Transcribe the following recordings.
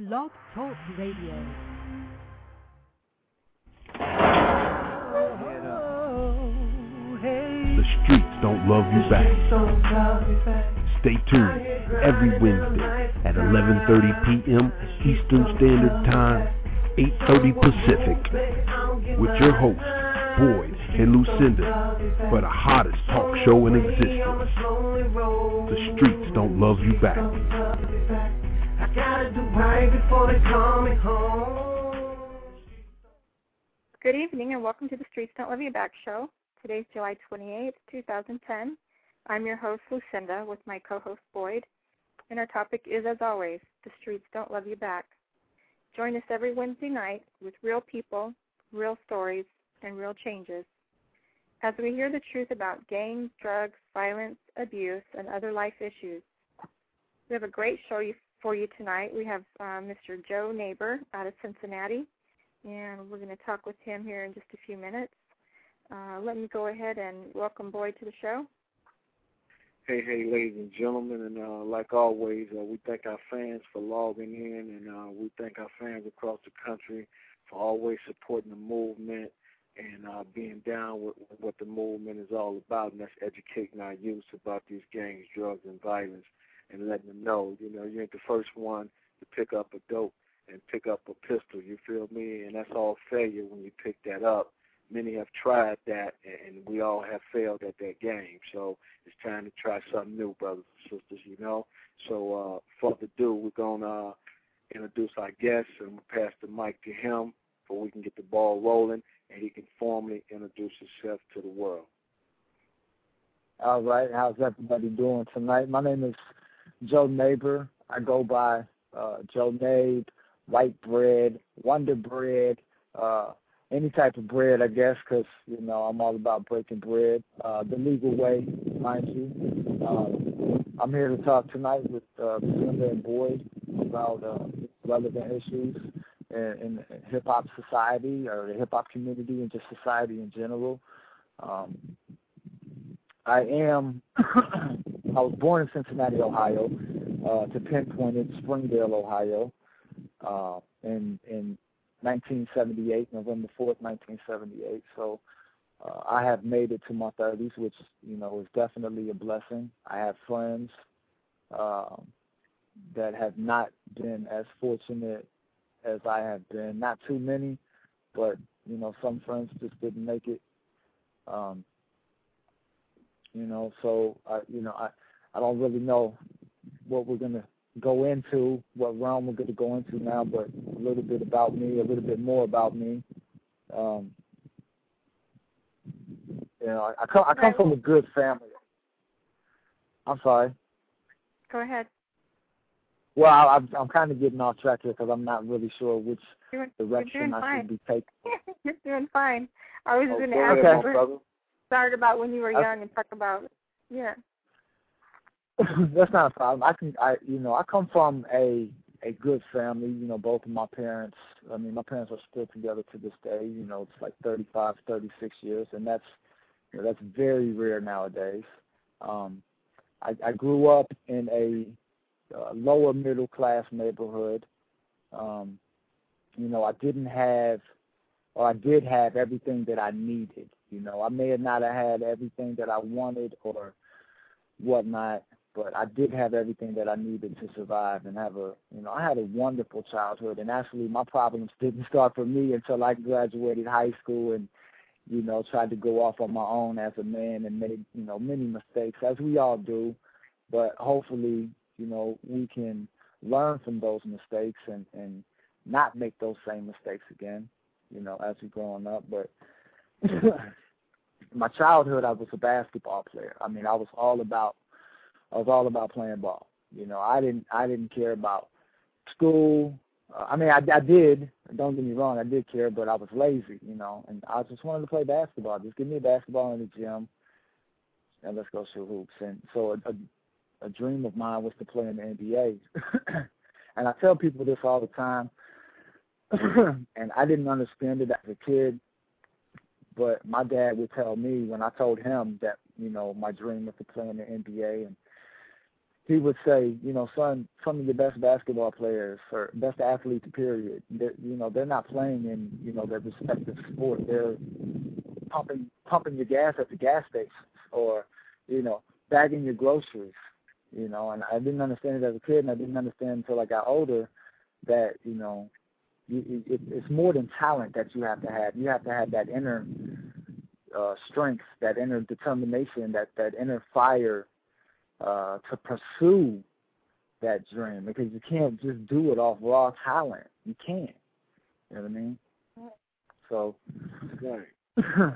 Blog Talk Radio. The streets don't love you back. Stay tuned every Wednesday at 11:30 p.m. Eastern Standard Time, 8:30 Pacific, with your hosts, Boyd and Lucinda, for the hottest talk show in existence. The streets don't love you back. I gotta do right before they call me home. Good evening and welcome to the Streets Don't Love You Back show. Today's July 28th, 2010. I'm your host, Lucinda, with my co-host, Boyd. And our topic is, as always, the streets don't love you back. Join us every Wednesday night with real people, real stories, and real changes. As we hear the truth about gangs, drugs, violence, abuse, and other life issues. We have a great show for you tonight. We have Mr. Joe Neighbor out of Cincinnati, and we're going to talk with him here in just a few minutes. Let me go ahead and welcome Boyd to the show. Hey, ladies and gentlemen, and like always, we thank our fans for logging in, and we thank our fans across the country for always supporting the movement and being down with what the movement is all about, and that's educating our youth about these gangs, drugs, and violence, and letting them know, you ain't the first one to pick up a dope and pick up a pistol, you feel me? And that's all failure when you pick that up. Many have tried that, and we all have failed at that game. So it's time to try something new, brothers and sisters, So further ado, we're going to introduce our guest, and we'll pass the mic to him so we can get the ball rolling, and he can formally introduce himself to the world. All right. How's everybody doing tonight? My name is Joe Neighbor. I go by Joe Nabe, White Bread, Wonder Bread, any type of bread, I guess, because, I'm all about breaking bread the legal way, mind you. I'm here to talk tonight with Lucinda and Boyd about relevant issues in hip-hop society or the hip-hop community and just society in general. I was born in Cincinnati, Ohio, to pinpoint it, Springdale, Ohio, in 1978, November 4th, 1978. So I have made it to my 30s, which, is definitely a blessing. I have friends that have not been as fortunate as I have been. Not too many, but, some friends just didn't make it. So, I don't really know what we're going to go into, what realm we're going to go into now, but a little bit about me, a little bit more about me. I come from a good family. I'm sorry. Go ahead. Well, I'm kind of getting off track here because I'm not really sure which direction I should be taking. You're doing fine. I was going to ask you start about when you were young and talk about, That's not a problem. I come from a good family. Both of my parents. My parents are still together to this day. It's like 35, 36 years, and that's very rare nowadays. I grew up in a lower middle class neighborhood. I did have everything that I needed. I may have not have had everything that I wanted or whatnot, but I did have everything that I needed to survive and have I had a wonderful childhood. And actually, my problems didn't start for me until I graduated high school and, tried to go off on my own as a man and made, many mistakes, as we all do. But hopefully, we can learn from those mistakes and not make those same mistakes again, as we're growing up. But my childhood, I was a basketball player. I was all about playing ball. I didn't care about school. I did. Don't get me wrong, I did care, but I was lazy, and I just wanted to play basketball. Just give me a basketball in the gym, and let's go shoot hoops. And so a dream of mine was to play in the NBA. And I tell people this all the time, and I didn't understand it as a kid, but my dad would tell me when I told him that, my dream was to play in the NBA, and he would say, son, some of your best basketball players or best athletes, period, they're not playing in, their respective sport. They're pumping your gas at the gas station or, bagging your groceries, and I didn't understand it as a kid, and I didn't understand until I got older that, it's more than talent that you have to have. You have to have that inner strength, that inner determination, that inner fire to pursue that dream, because you can't just do it off raw talent. You can't. You know what I mean? So, right.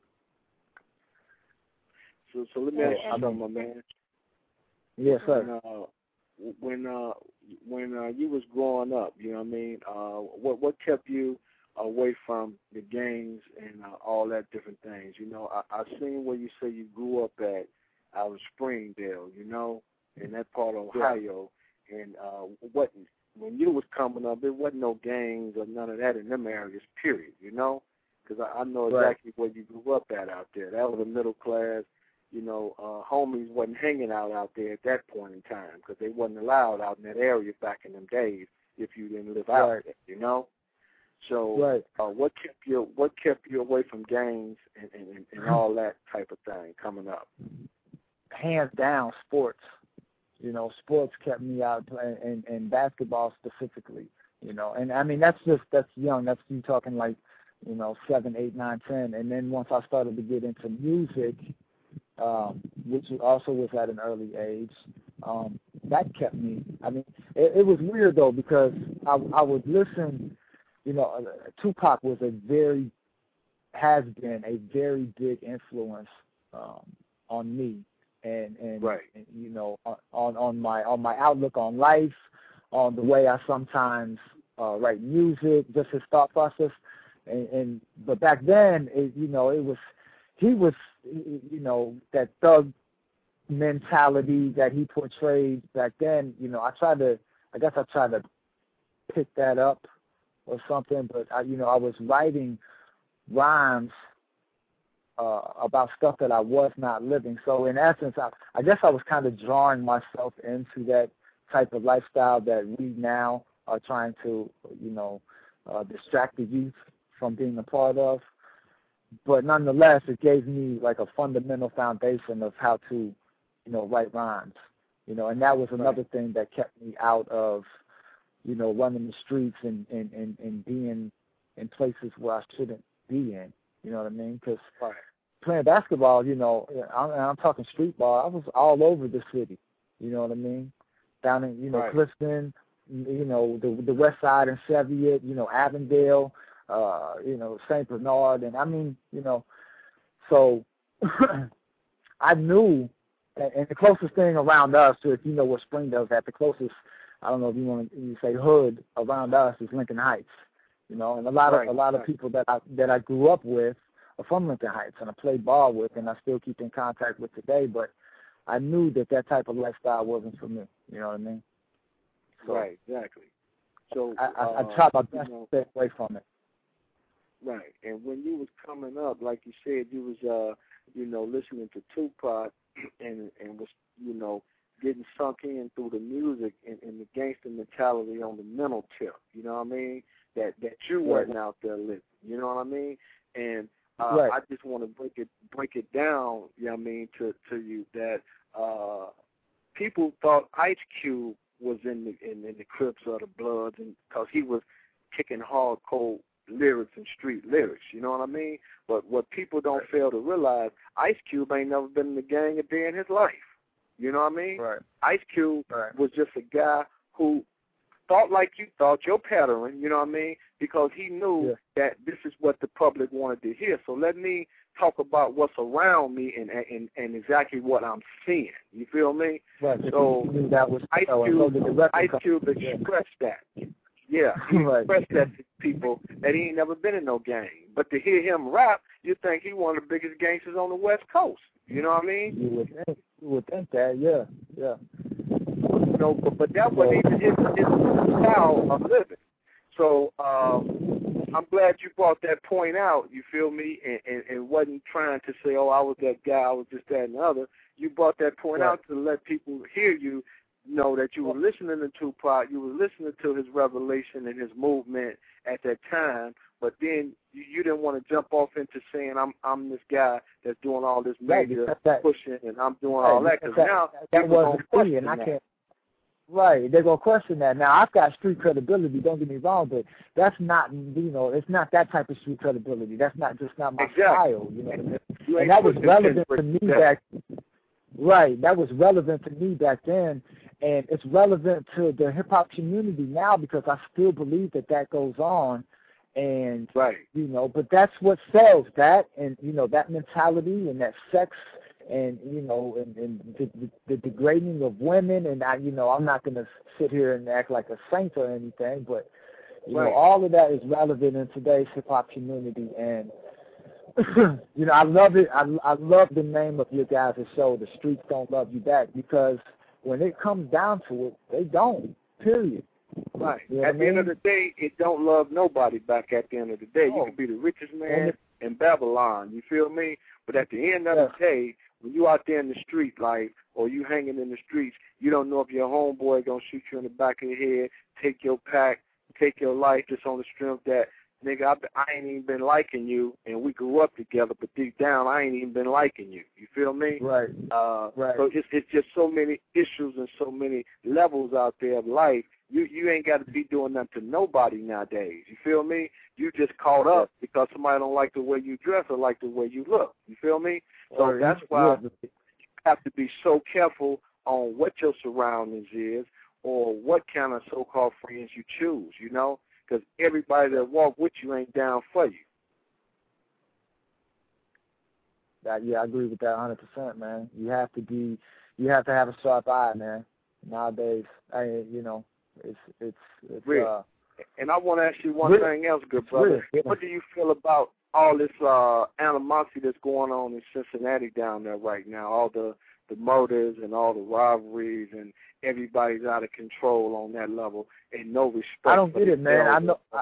So let me ask you something, my man. Yes, sir. When you was growing up, you know what I mean? What kept you away from the gangs and all that different things? I seen where you say you grew up out of Springdale, in that part of Ohio, and when you was coming up, there wasn't no gangs or none of that in them areas, period, because I know exactly where you grew up out there. That was a middle class, homies wasn't hanging out there at that point in time because they wasn't allowed out in that area back in them days if you didn't live out there, So what kept you away from gangs and all that type of thing coming up? Hands down, sports. Sports kept me out, and basketball specifically. And I mean that's young. That's you talking like 7, 8, 9, 10. And then once I started to get into music, which also was at an early age, that kept me. I mean, it was weird though because I would listen. Tupac has been a very big influence on me, and on my outlook on life, on the way I sometimes write music, just his thought process, but back then he was that thug mentality that he portrayed back then. I guess I tried to pick that up or something, but I was writing rhymes about stuff that I was not living. So in essence, I guess I was kind of drawing myself into that type of lifestyle that we now are trying to, distract the youth from being a part of. But nonetheless, it gave me like a fundamental foundation of how to, write rhymes, and that was another thing that kept me out of, running the streets and being in places where I shouldn't be in. You know what I mean? Because playing basketball, I'm talking street ball. I was all over the city. You know what I mean? Down in Clifton, the West Side and Cheviot, Avondale, St. Bernard, and I mean, so I knew, and the closest thing around us, so if you know where Springdale's at, the closest, I don't know if you say hood around us is Lincoln Heights, and a lot of people that I grew up with are from Lincoln Heights, and I played ball with, and I still keep in contact with today. But I knew that type of lifestyle wasn't for me. You know what I mean? So right, exactly. So I tried my best to stay away from it. Right, and when you was coming up, like you said, you was listening to Tupac and was getting sunk in through the music and the gangster mentality on the mental tip. You know what I mean? That you wasn't out there living. You know what I mean? And I just want to break it down. You know what I mean to you that people thought Ice Cube was in the Crips or the Bloods, and because he was kicking hardcore lyrics and street lyrics, you know what I mean? But what people don't fail to realize, Ice Cube ain't never been in the gang a day in his life. You know what I mean? Right. Ice Cube was just a guy who thought like you thought, your pattern, you know what I mean? Because he knew that this is what the public wanted to hear. So let me talk about what's around me and exactly what I'm seeing. You feel me? Right. So that was Ice Cube expressed that. Yeah, he expressed that to people that he ain't never been in no gang. But to hear him rap, you think he one of the biggest gangsters on the West Coast. You know what I mean? You would think that, yeah. But that wasn't even his style of living. So I'm glad you brought that point out, you feel me, and wasn't trying to say, oh, I was that guy, I was just that and the other. You brought that point out to let people hear you, know that you were listening to Tupac, you were listening to his revelation and his movement at that time, but then you didn't want to jump off into saying I'm this guy that's doing all this major pushing and I'm doing all that, because now that wasn't free, and I can't. Right, they're gonna question that. Now I've got street credibility. Don't get me wrong, but that's not, it's not that type of street credibility. That's not my style. You know what I mean? And that was relevant to me back. Right, that was relevant to me back then, and it's relevant to the hip hop community now because I still believe that goes on, and but that's what sells, that and that mentality and that sex. And and the degrading of women, and I'm not going to sit here and act like a saint or anything, but all of that is relevant in today's hip hop community, and I love it. I love the name of your guys' show, The Streets Don't Love You Back, because when it comes down to it, they don't. Period. Right. At the end of the day, it don't love nobody back. At the end of the day, you could be the richest man in Babylon. You feel me? But at the end of the day, when you out there in the street life, or you hanging in the streets, you don't know if your homeboy gonna shoot you in the back of the head, take your pack, take your life, just on the strength that, nigga, I ain't even been liking you, and we grew up together, but deep down, I ain't even been liking you. You feel me? Right. Right. So it's just so many issues and so many levels out there of life. You ain't got to be doing nothing to nobody nowadays. You feel me? You just caught up because somebody don't like the way you dress or like the way you look. You feel me? So that's why you have to be so careful on what your surroundings is or what kind of so-called friends you choose, because everybody that walk with you ain't down for you. I agree with that 100%, man. You have to have a sharp eye, man. Nowadays, it's real. And I want to ask you one thing else, good brother. What do you feel about all this animosity that's going on in Cincinnati down there right now? All the murders and all the rivalries, and everybody's out of control on that level, and no respect. I don't get it, man.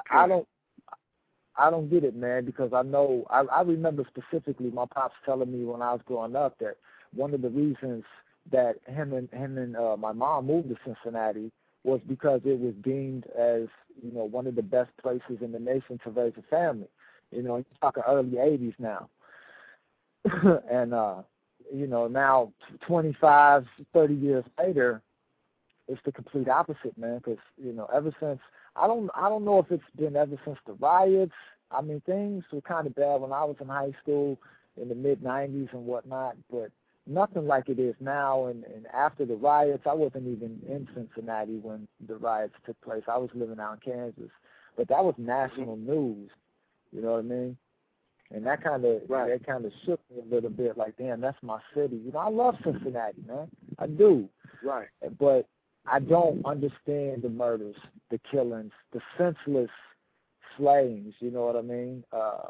I don't get it, man, because I remember specifically my pops telling me when I was growing up that one of the reasons that him and my mom moved to Cincinnati was because it was deemed as, one of the best places in the nation to raise a family. You're talking early 80s now. And, now 25, 30 years later, it's the complete opposite, man, because, ever since, I don't know if it's been ever since the riots. I mean, things were kind of bad when I was in high school in the mid-'90s and whatnot, but nothing like it is now. And after the riots, I wasn't even in Cincinnati when the riots took place. I was living out in Kansas. But that was national news, you know what I mean? And that kind of shook me a little bit, like, damn, that's my city. I love Cincinnati, man. I do. Right. But I don't understand the murders, the killings, the senseless slayings, you know what I mean?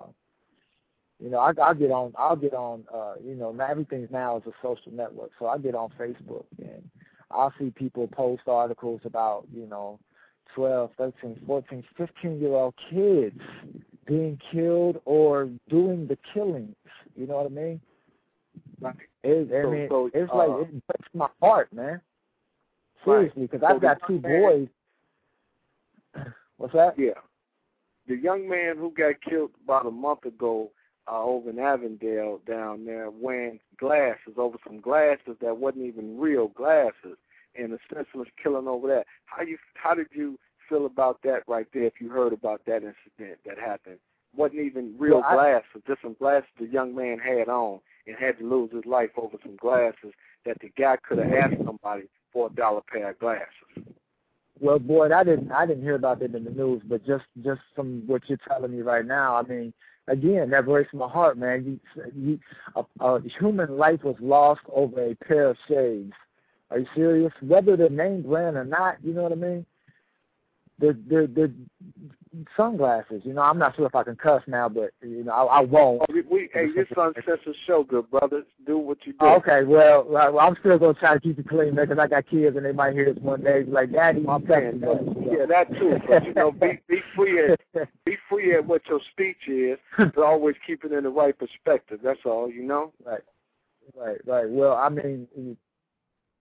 I'll get on, now everything's now is a social network. So I get on Facebook and I'll see people post articles about, 12, 13, 14, 15-year-old kids being killed or doing the killings. You know what I mean? Right. It's like, it breaks my heart, man. Seriously, because I've got two boys. What's that? Yeah. The young man who got killed about a month ago over in Avondale down there wearing glasses over some glasses that wasn't even real glasses, and the senseless killing over that. How did you feel about that right there if you heard about that incident that happened? Wasn't even real glasses, just some glasses the young man had on and had to lose his life over some glasses that the guy could have asked somebody for $1 pair of glasses. Well, Boyd, I didn't hear about it in the news, but just from what you're telling me right now, I mean, again, that breaks my heart, man. Human life was lost over a pair of shades. Are you serious? Whether they're name brand or not, you know what I mean? They're sunglasses. I'm not sure if I can cuss now, but I won't. Hey, this Suncensored show, good brothers. Do what you do. Okay, well, I'm still gonna try to keep it clean, man, because I got kids and they might hear this one day, like, Daddy, my man. Yeah, that too. But be free at what your speech is, but always keep it in the right perspective. That's all, Right. Well, I mean,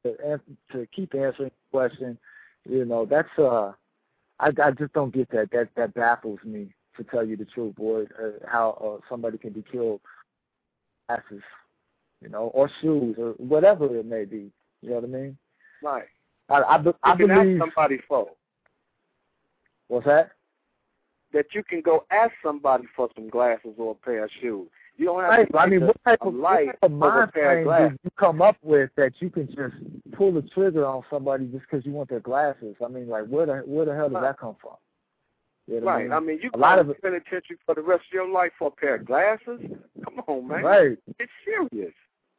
to keep answering the question, you know, that's I just don't get that. That baffles me, to tell you the truth, boy. How somebody can be killed, glasses, you know, or shoes, or whatever it may be. You know what I mean? Right. I you can believe. ask somebody for. What's that? That you can go ask somebody for some glasses or a pair of shoes. You don't have Right. to. I mean, what type of mind frame did you come up with that you can just pull the trigger on somebody just because you want their glasses? I mean, like, where the hell did that come from? You know what Right. I mean, you a lot of penitentiary for the rest of your life for a pair of glasses? Come on, man. Right. It's serious.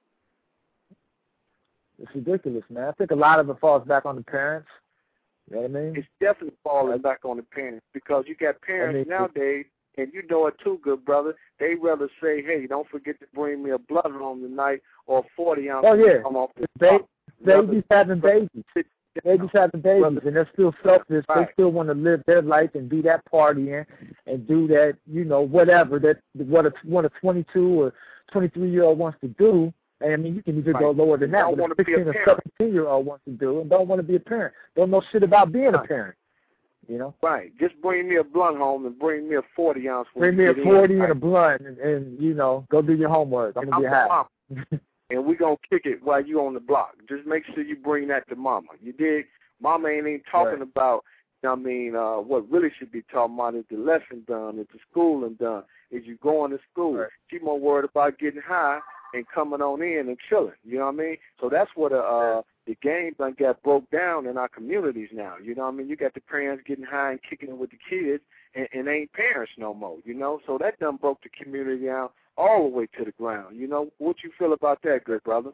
It's ridiculous, man. I think a lot of it falls back on the parents. You know what I mean? It's definitely falling back on the parents, because you got parents nowadays, and you know it too, good brother. They rather say, hey, don't forget to bring me a blood home tonight, or 40 ounces. Oh, yeah. Come off the babies having babies. Babies having babies, and they're still selfish. Right. They still want to live their life and be that partying and do that, you know, whatever that what a 22 or 23-year-old wants to do. And I mean, you can even go lower than that. What a 16 or 17-year-old wants to do, and don't want to be a parent. Don't know shit about being a parent. You know? Right. Just bring me a blunt home and bring me a 40 ounce. Bring me a 40 and a blunt, and you know, go do your homework. I'm gonna be happy. And we're going to kick it while you on the block. Just make sure you bring that to mama. You dig? Mama ain't even talking about, I mean, what really should be talking about is the lesson done, is the schooling done, is you going to school. Right. She more worried about getting high and coming on in and chilling. You know what I mean? So that's what the game done got broke down in our communities now. You know what I mean? You got the parents getting high and kicking it with the kids and ain't parents no more, you know? So that done broke the community down all the way to the ground. You know, what you feel about that, good brother?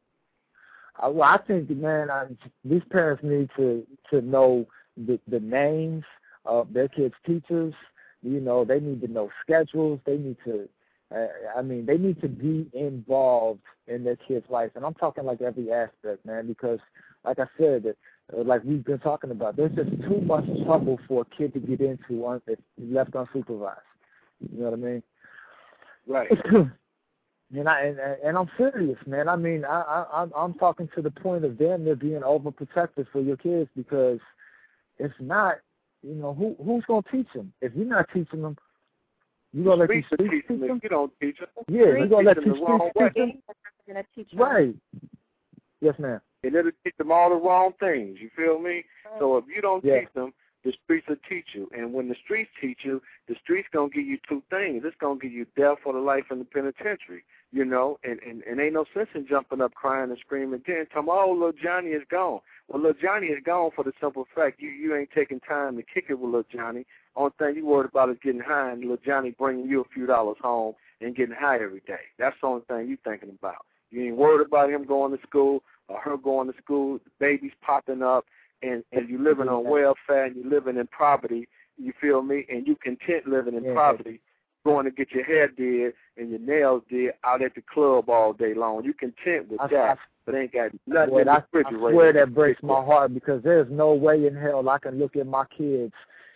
Well, I think, man, these parents need to know the names of their kids' teachers. You know, they need to know schedules. They need to, they need to be involved in their kids' life. And I'm talking like every aspect, man, because, like I said, like we've been talking about, there's just too much trouble for a kid to get into if left unsupervised. You know what I mean? Right. And I'm serious, man. I mean, I'm talking to the point of them being overprotective for your kids, because if not, you know, who's gonna teach them? If you're not teaching them, you gonna let these streets teach them? You don't teach them. Yeah, you're gonna let these streets teach them. Right. Yes, ma'am. And it'll teach them all the wrong things. You feel me? So if you don't teach them, the streets will teach you. And when the streets teach you, the streets going to give you two things. It's going to give you death for the life in the penitentiary, you know, and ain't no sense in jumping up, crying and screaming then, talking about, oh, little Johnny is gone. Well, little Johnny is gone for the simple fact you ain't taking time to kick it with little Johnny. Only thing you worried about is getting high, and little Johnny bringing you a few dollars home and getting high every day. That's the only thing you thinking about. You ain't worried about him going to school or her going to school, the baby's popping up, and you living on welfare, and you living in poverty, you feel me, and you content living in poverty, going to get your hair did and your nails did out at the club all day long. You content with that, but ain't got nothing in the refrigerator. I swear that breaks my heart, because there's no way in hell I can look at my kids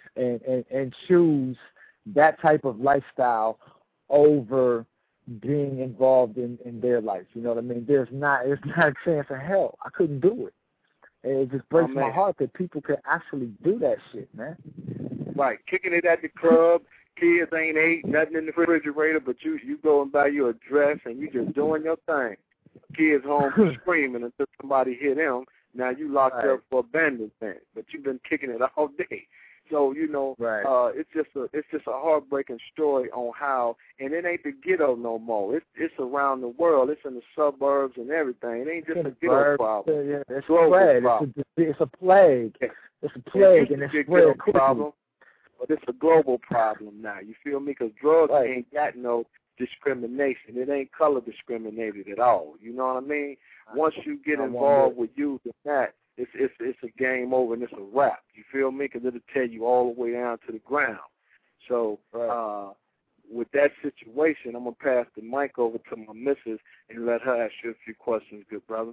and choose that type of lifestyle over being involved in their life. You know what I mean? It's not a chance in hell. I couldn't do it. It just breaks my heart that people can actually do that shit, man. Right, kicking it at the club. Kids ain't ate nothing in the refrigerator, but you go and buy you a dress and you just doing your thing. Kids home screaming until somebody hit them. Now you locked up for abandonment, but you've been kicking it all day. So, you know, it's just a heartbreaking story on how, and it ain't the ghetto no more. It's around the world. It's in the suburbs and everything. It ain't just a ghetto problem. Yeah, it's a plague. It's a plague. It's a plague, and it's a real problem. But it's a global problem now. You feel me? Because drugs ain't got no discrimination. It ain't color discriminated at all. You know what I mean? Once you get involved with youth and that, it's a game over and it's a wrap. You feel me? Because it'll tear you all the way down to the ground. So with that situation, I'm going to pass the mic over to my missus and let her ask you a few questions, good brother.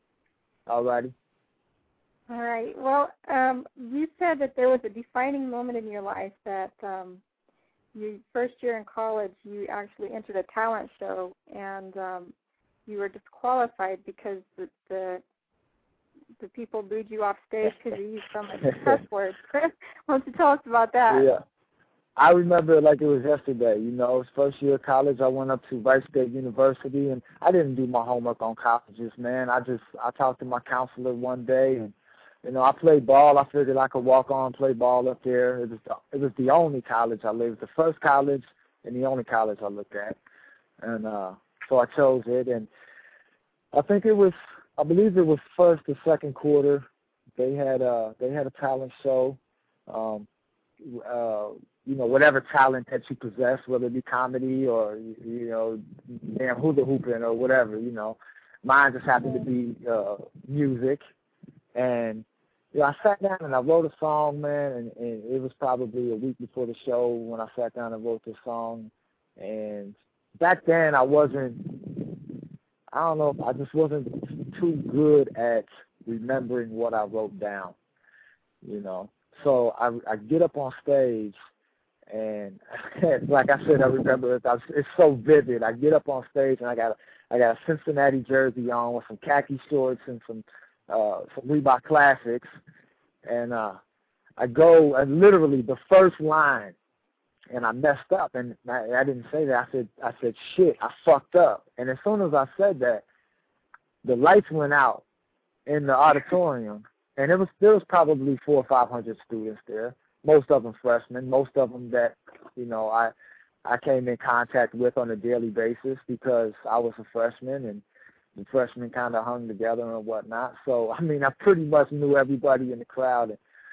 All righty. All right. Well, you said that there was a defining moment in your life that you first year in college, you actually entered a talent show, and you were disqualified because the the people booed you off stage because you used so many cuss words. Why don't you tell us about that? Yeah. I remember it like it was yesterday. You know, it was first year of college. I went up to Rice State University, and I didn't do my homework on colleges, man. I talked to my counselor one day, and, you know, I played ball. I figured I could walk on, play ball up there. It was the only college I lived, the first college and the only college I looked at. And so I chose it, and I believe it was first or second quarter. They had a talent show. You know, whatever talent that you possess, whether it be comedy or, you know, damn hula hooping or whatever, you know. Mine just happened to be music. And, you know, I sat down and I wrote a song, man, and it was probably a week before the show when I sat down and wrote this song. And back then I just wasn't too good at remembering what I wrote down, you know. So I get up on stage, and like I said, I remember it. It's so vivid. I get up on stage, and I got a Cincinnati jersey on with some khaki shorts and some Reebok Classics, and I go, and literally the first line, and I messed up, and I didn't say that. I said shit, I fucked up, and as soon as I said that, the lights went out in the auditorium. And there was probably 400 or 500 students there, most of them freshmen, most of them that, you know, I came in contact with on a daily basis because I was a freshman, and the freshmen kind of hung together and whatnot. So, I mean, I pretty much knew everybody in the crowd. And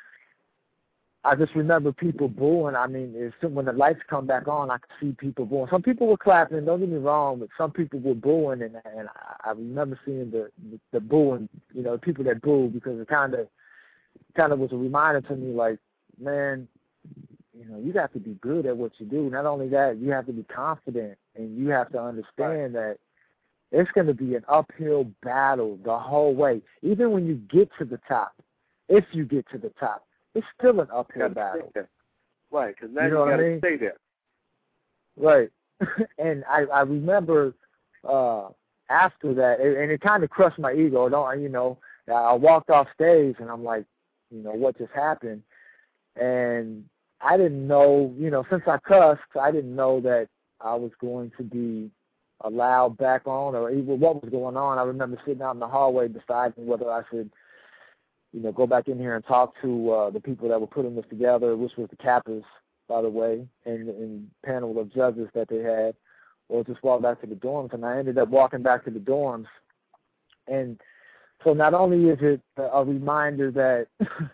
I just remember people booing. I mean, when the lights come back on, I could see people booing. Some people were clapping, don't get me wrong, but some people were booing, and I remember seeing the booing, you know, people that booed, because it kind of was a reminder to me, like, man, you know, you have to be good at what you do. Not only that, you have to be confident, and you have to understand that it's going to be an uphill battle the whole way. Even when you get to the top, if you get to the top, it's still an uphill battle. Right, because now you got to stay there. Right. And I remember after that, and it kind of crushed my ego. You know, I walked off stage, and I'm like, you know, what just happened? And I didn't know, you know, since I cussed, I didn't know that I was going to be allowed back on, or even what was going on. I remember sitting out in the hallway deciding whether I should, you know, go back in here and talk to the people that were putting this together, which was the Kappas, by the way, and panel of judges that they had, or just walk back to the dorms. And I ended up walking back to the dorms. And so not only is it a reminder that,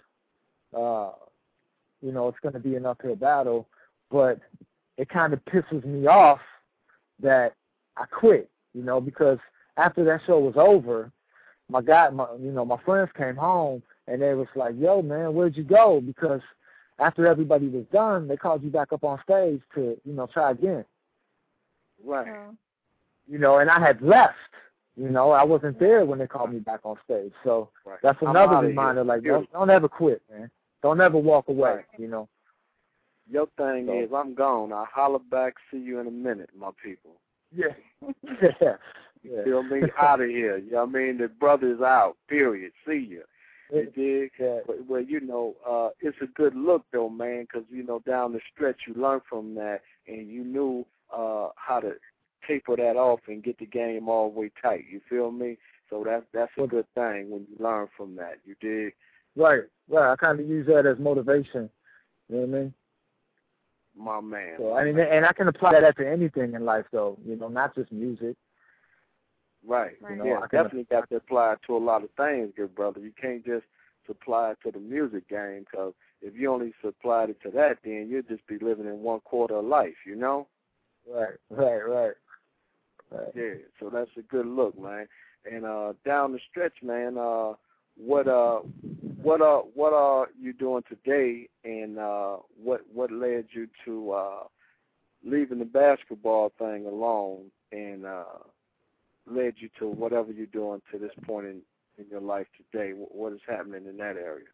you know, it's going to be an uphill battle, but it kind of pisses me off that I quit, you know, because after that show was over, my friends came home, and they was like, yo, man, where'd you go? Because after everybody was done, they called you back up on stage to, you know, try again. Right. You know, and I had left. You know, I wasn't there when they called me back on stage. So that's another reminder, like, don't ever quit, man. Don't ever walk away, you know. Your thing is, I'm gone. I'll holler back, see you in a minute, my people. Yeah. You feel me? Out of here. You know what I mean? The brother's out, period. See you. You dig? Yeah. Well, you know, it's a good look, though, man, because, you know, down the stretch you learned from that, and you knew how to taper that off and get the game all the way tight. You feel me? So that's a good thing when you learn from that. You dig? Right. I kind of use that as motivation. You know what I mean? My man. So, I mean, and I can apply that to anything in life, though, you know, not just music. Right. You know, yeah, definitely got to apply it to a lot of things, good brother. You can't just supply it to the music game, because if you only supplied it to that, then you'd just be living in one quarter of life, you know? Right. Yeah, so that's a good look, man. And down the stretch, man, what are you doing today, and what led you to leaving the basketball thing alone and led you to whatever you're doing to this point in your life today? What is happening in that area?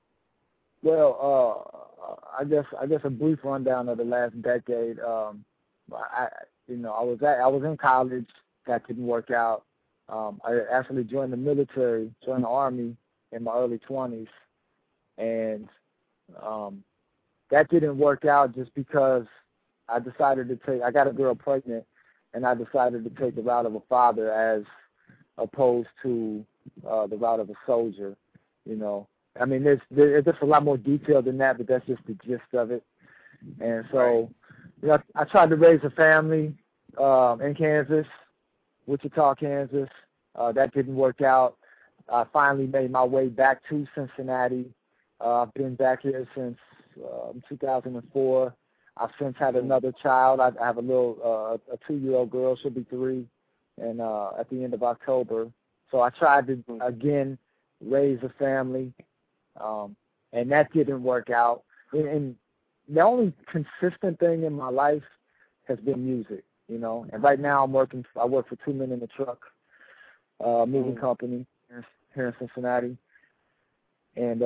Well, I guess a brief rundown of the last decade. I was in college. That didn't work out. I actually joined the military, joined the Army in my early 20s, and that didn't work out just because I got a girl pregnant, and I decided to take the route of a father as opposed to the route of a soldier, you know. I mean, there's a lot more detail than that, but that's just the gist of it. And so, you know, I tried to raise a family in Kansas, Wichita, Kansas. That didn't work out. I finally made my way back to Cincinnati. I've been back here since 2004. I've since had another child. I have a 2-year-old girl. She'll be 3, and at the end of October. So I tried to again raise a family, and that didn't work out. And the only consistent thing in my life has been music, you know. And right now I work for 2 Men in the Truck moving company here in Cincinnati, and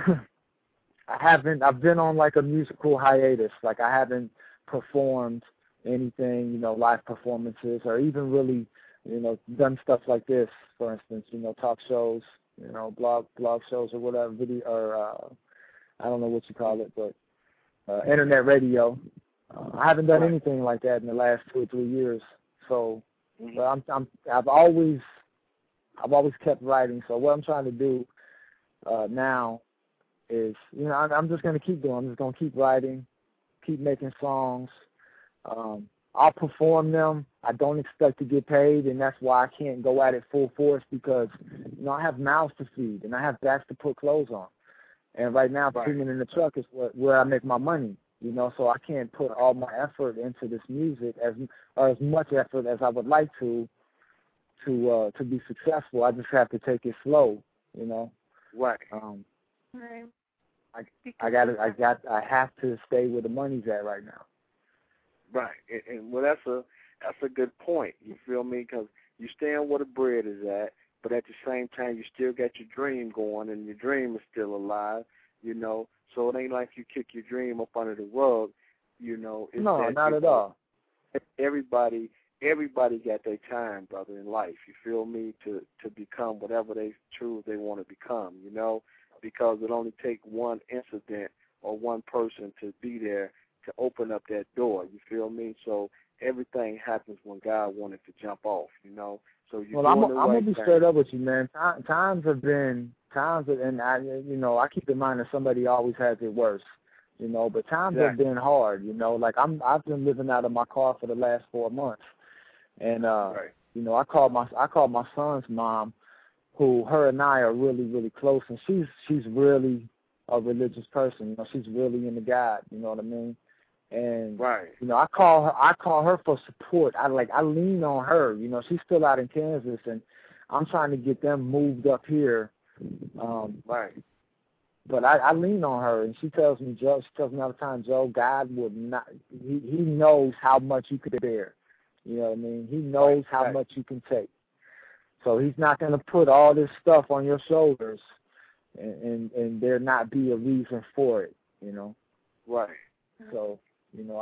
I've been on like a musical hiatus. Like I haven't performed anything, you know, live performances, or even really, you know, done stuff like this, for instance, you know, talk shows, you know, blog shows or whatever, video, or I don't know what you call it, but internet radio. I haven't done anything like that in the last 2 or 3 years. So, but I've always kept writing. So what I'm trying to do now is, you know, I'm just going to keep doing. I'm just going to keep writing, keep making songs. I'll perform them. I don't expect to get paid, and that's why I can't go at it full force because, you know, I have mouths to feed and I have backs to put clothes on. And right now, 2 Men in the Truck is where I make my money, you know, so I can't put all my effort into this music as much effort as I would like to be successful. I just have to take it slow, you know. Right. Right. I have to stay where the money's at right now. Right, and well, that's a good point. You feel me? Because you stand where the bread is at, but at the same time, you still got your dream going, and your dream is still alive. You know, so it ain't like you kick your dream up under the rug. You know, it's no, not at all. Everybody got their time, brother, in life. You feel me? To become whatever they want to become. You know, because it only takes one incident or one person to be there to open up that door, you feel me? So everything happens when God wanted to jump off, you know. So you. Well, I'm gonna be straight up with you, man. Times, and I keep in mind that somebody always has it worse, you know. But times have been hard, you know. Like I've been living out of my car for the last 4 months, and you know, I called my son's mom, who her and I are really, really close, and she's really a religious person, you know. She's really into God, you know what I mean? And you know, I call her for support. I lean on her. You know, she's still out in Kansas, and I'm trying to get them moved up here. But I lean on her, and she tells me all the time, Joe, God would not. He knows how much you could bear. You know what I mean? He knows how much you can take. So He's not going to put all this stuff on your shoulders, and there not be a reason for it. You know. Right. So. You know,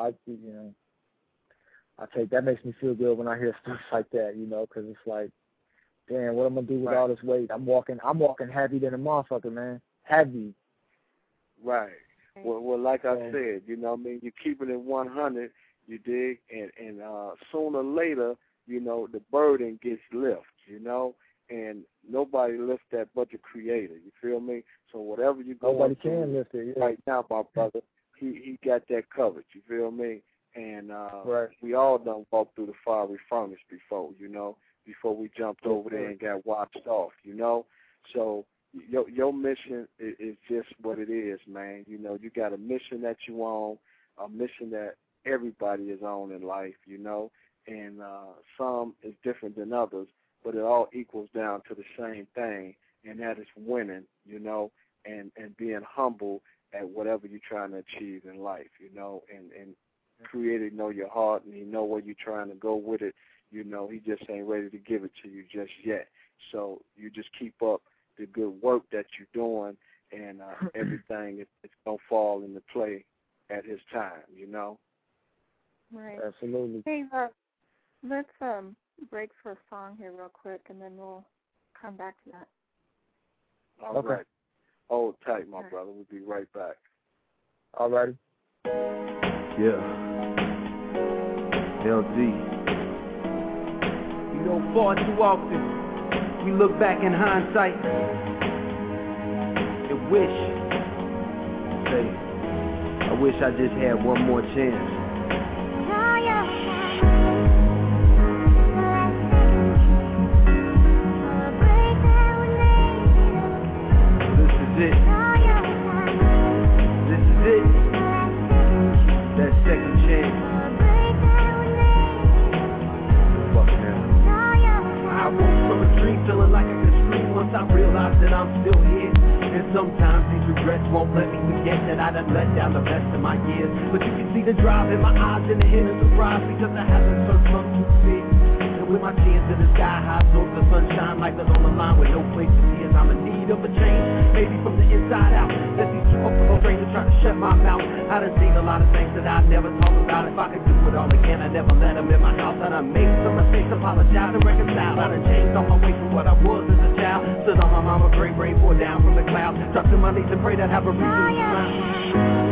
I take that makes me feel good when I hear stuff like that, you know, because it's like, damn, what am I gonna do with all this weight? I'm walking heavy than a motherfucker, man, heavy. Right. Well, like I said, you know, what I mean, you keep it at 100, you dig, and sooner or later, you know, the burden gets lifted, you know, and nobody lifts that but the Creator. You feel me? So whatever you go, nobody can lift it. Yeah. Right now, my brother. He got that covered, you feel me? And we all done walked through the fiery furnace before, you know, before we jumped over there and got washed off, you know. So your mission is just what it is, man. You know, you got a mission that you own, a mission that everybody is on in life, you know, and some is different than others, but it all equals down to the same thing, and that is winning, you know, and being humble at whatever you're trying to achieve in life, you know, and Creator know your heart, and He know where you're trying to go with it. You know, He just ain't ready to give it to you just yet. So you just keep up the good work that you're doing, and everything it's going to fall into play at His time, you know. Right. Absolutely. Hey, let's break for a song here real quick, and then we'll come back to that. All Okay. right. Hold tight, my brother. We'll be right back. All righty. Yeah. LD. You know, far too often, we look back in hindsight and wish, say, I wish I just had one more chance. This is it. This is it. That second chance. Fuck now. I woke from a dream feeling like I could scream once I realized that I'm still here. And sometimes these regrets won't let me forget that I done let down the rest of my years. But you can see the drive in my eyes and the hint of surprise because I haven't searched some too big. And with my chin to the sky high, so the sunshine like it's on the line with no place to see as I'm in need of a change. Maybe from the inside out, let these fucking strangers try to shut my mouth. I done seen a lot of things that I never talk about. If I could do it all again, I never let them in my house. I done made some mistakes, apologize and reconcile. I done changed on my way from what I was as a child. Stood on my mama grave, rain pour down from the clouds. Dropped to my knees and prayed I'd have a reason to smile.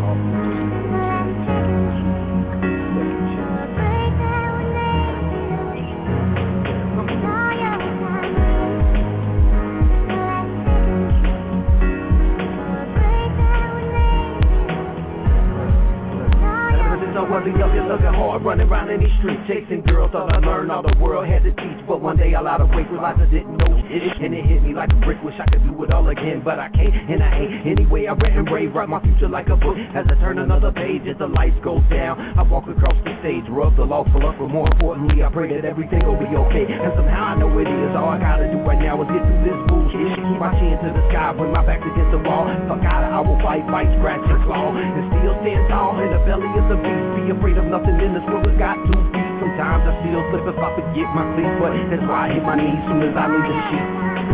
I wasn't young and looking hard, running around in these streets, chasing girls. Thought I learned all the world had to teach, but one day I lied awake, realized I didn't know it, and it hit me like a brick. Wish I could do it all again, but I can't, and I ain't. Anyway, I read and brave, write my future like a book. As I turn another page, as the lights go down, I walk across the stage, rub the lost for luck, but more importantly, I pray that everything will be okay. And somehow I know it is. All I gotta do right now is get through this bullshit. Keep my chin to the sky, bring my back against the wall. Fuck out, I will fight, scratch and claw, and still stand tall in the belly of the beast. Be afraid of nothing in this world, it's got 2 feet. Sometimes I still slip if I forget my feet, but that's why I hit my knees soon as I leave the sheet.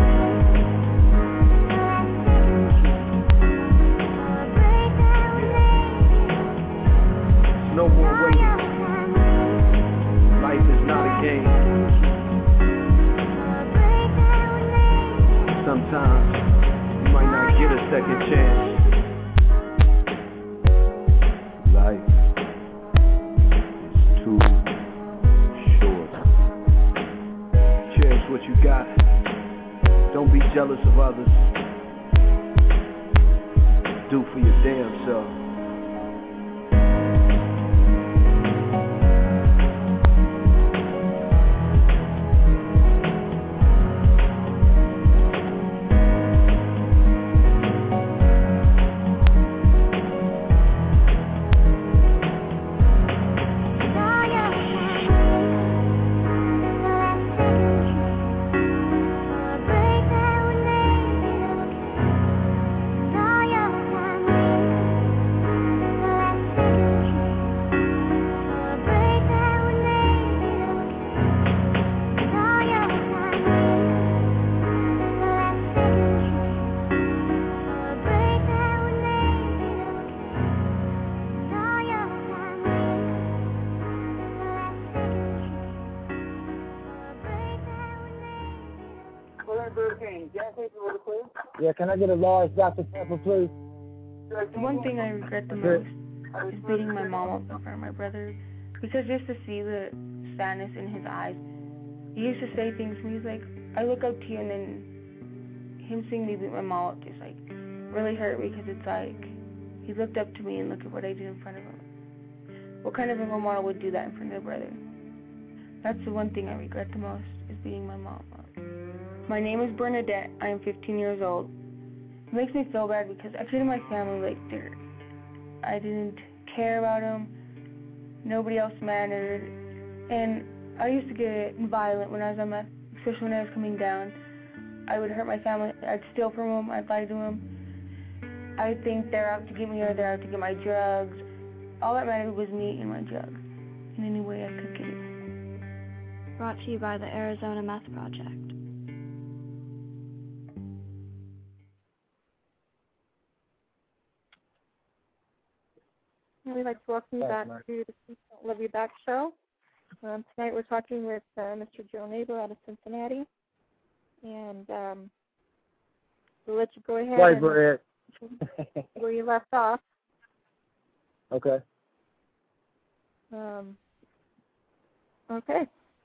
There's no more waiting. Life is not a game. Sometimes you might not get a second chance. Life is too short. Cherish what you got. Don't be jealous of others. Do for your damn self. Yeah, can I get a large Dr. Pepper, please? The one thing I regret the most is beating my mom up in front of my brother, because just to see the sadness in his eyes. He used to say things to me, he's like, I look up to you, and then him seeing me beat my mom up just like really hurt me, because it's like he looked up to me and look at what I did in front of him. What kind of a role model would do that in front of their brother? That's the one thing I regret the most, is beating my mom up. My name is Bernadette. I am 15 years old. It makes me feel bad because I treated my family like dirt. I didn't care about them. Nobody else mattered. And I used to get violent when I was on meth, especially when I was coming down. I would hurt my family. I'd steal from them. I'd lie to them. I think they're out to get me or they're out to get my drugs. All that mattered was me and my drugs, in any way I could get it. Brought to you by the Arizona Meth Project. We'd like to welcome you back to the Please Don't Love You Back show. Tonight we're talking with Mr. Joe Neighbor out of Cincinnati. And we'll let you go ahead Right, Brad. where you left off. Okay. Okay.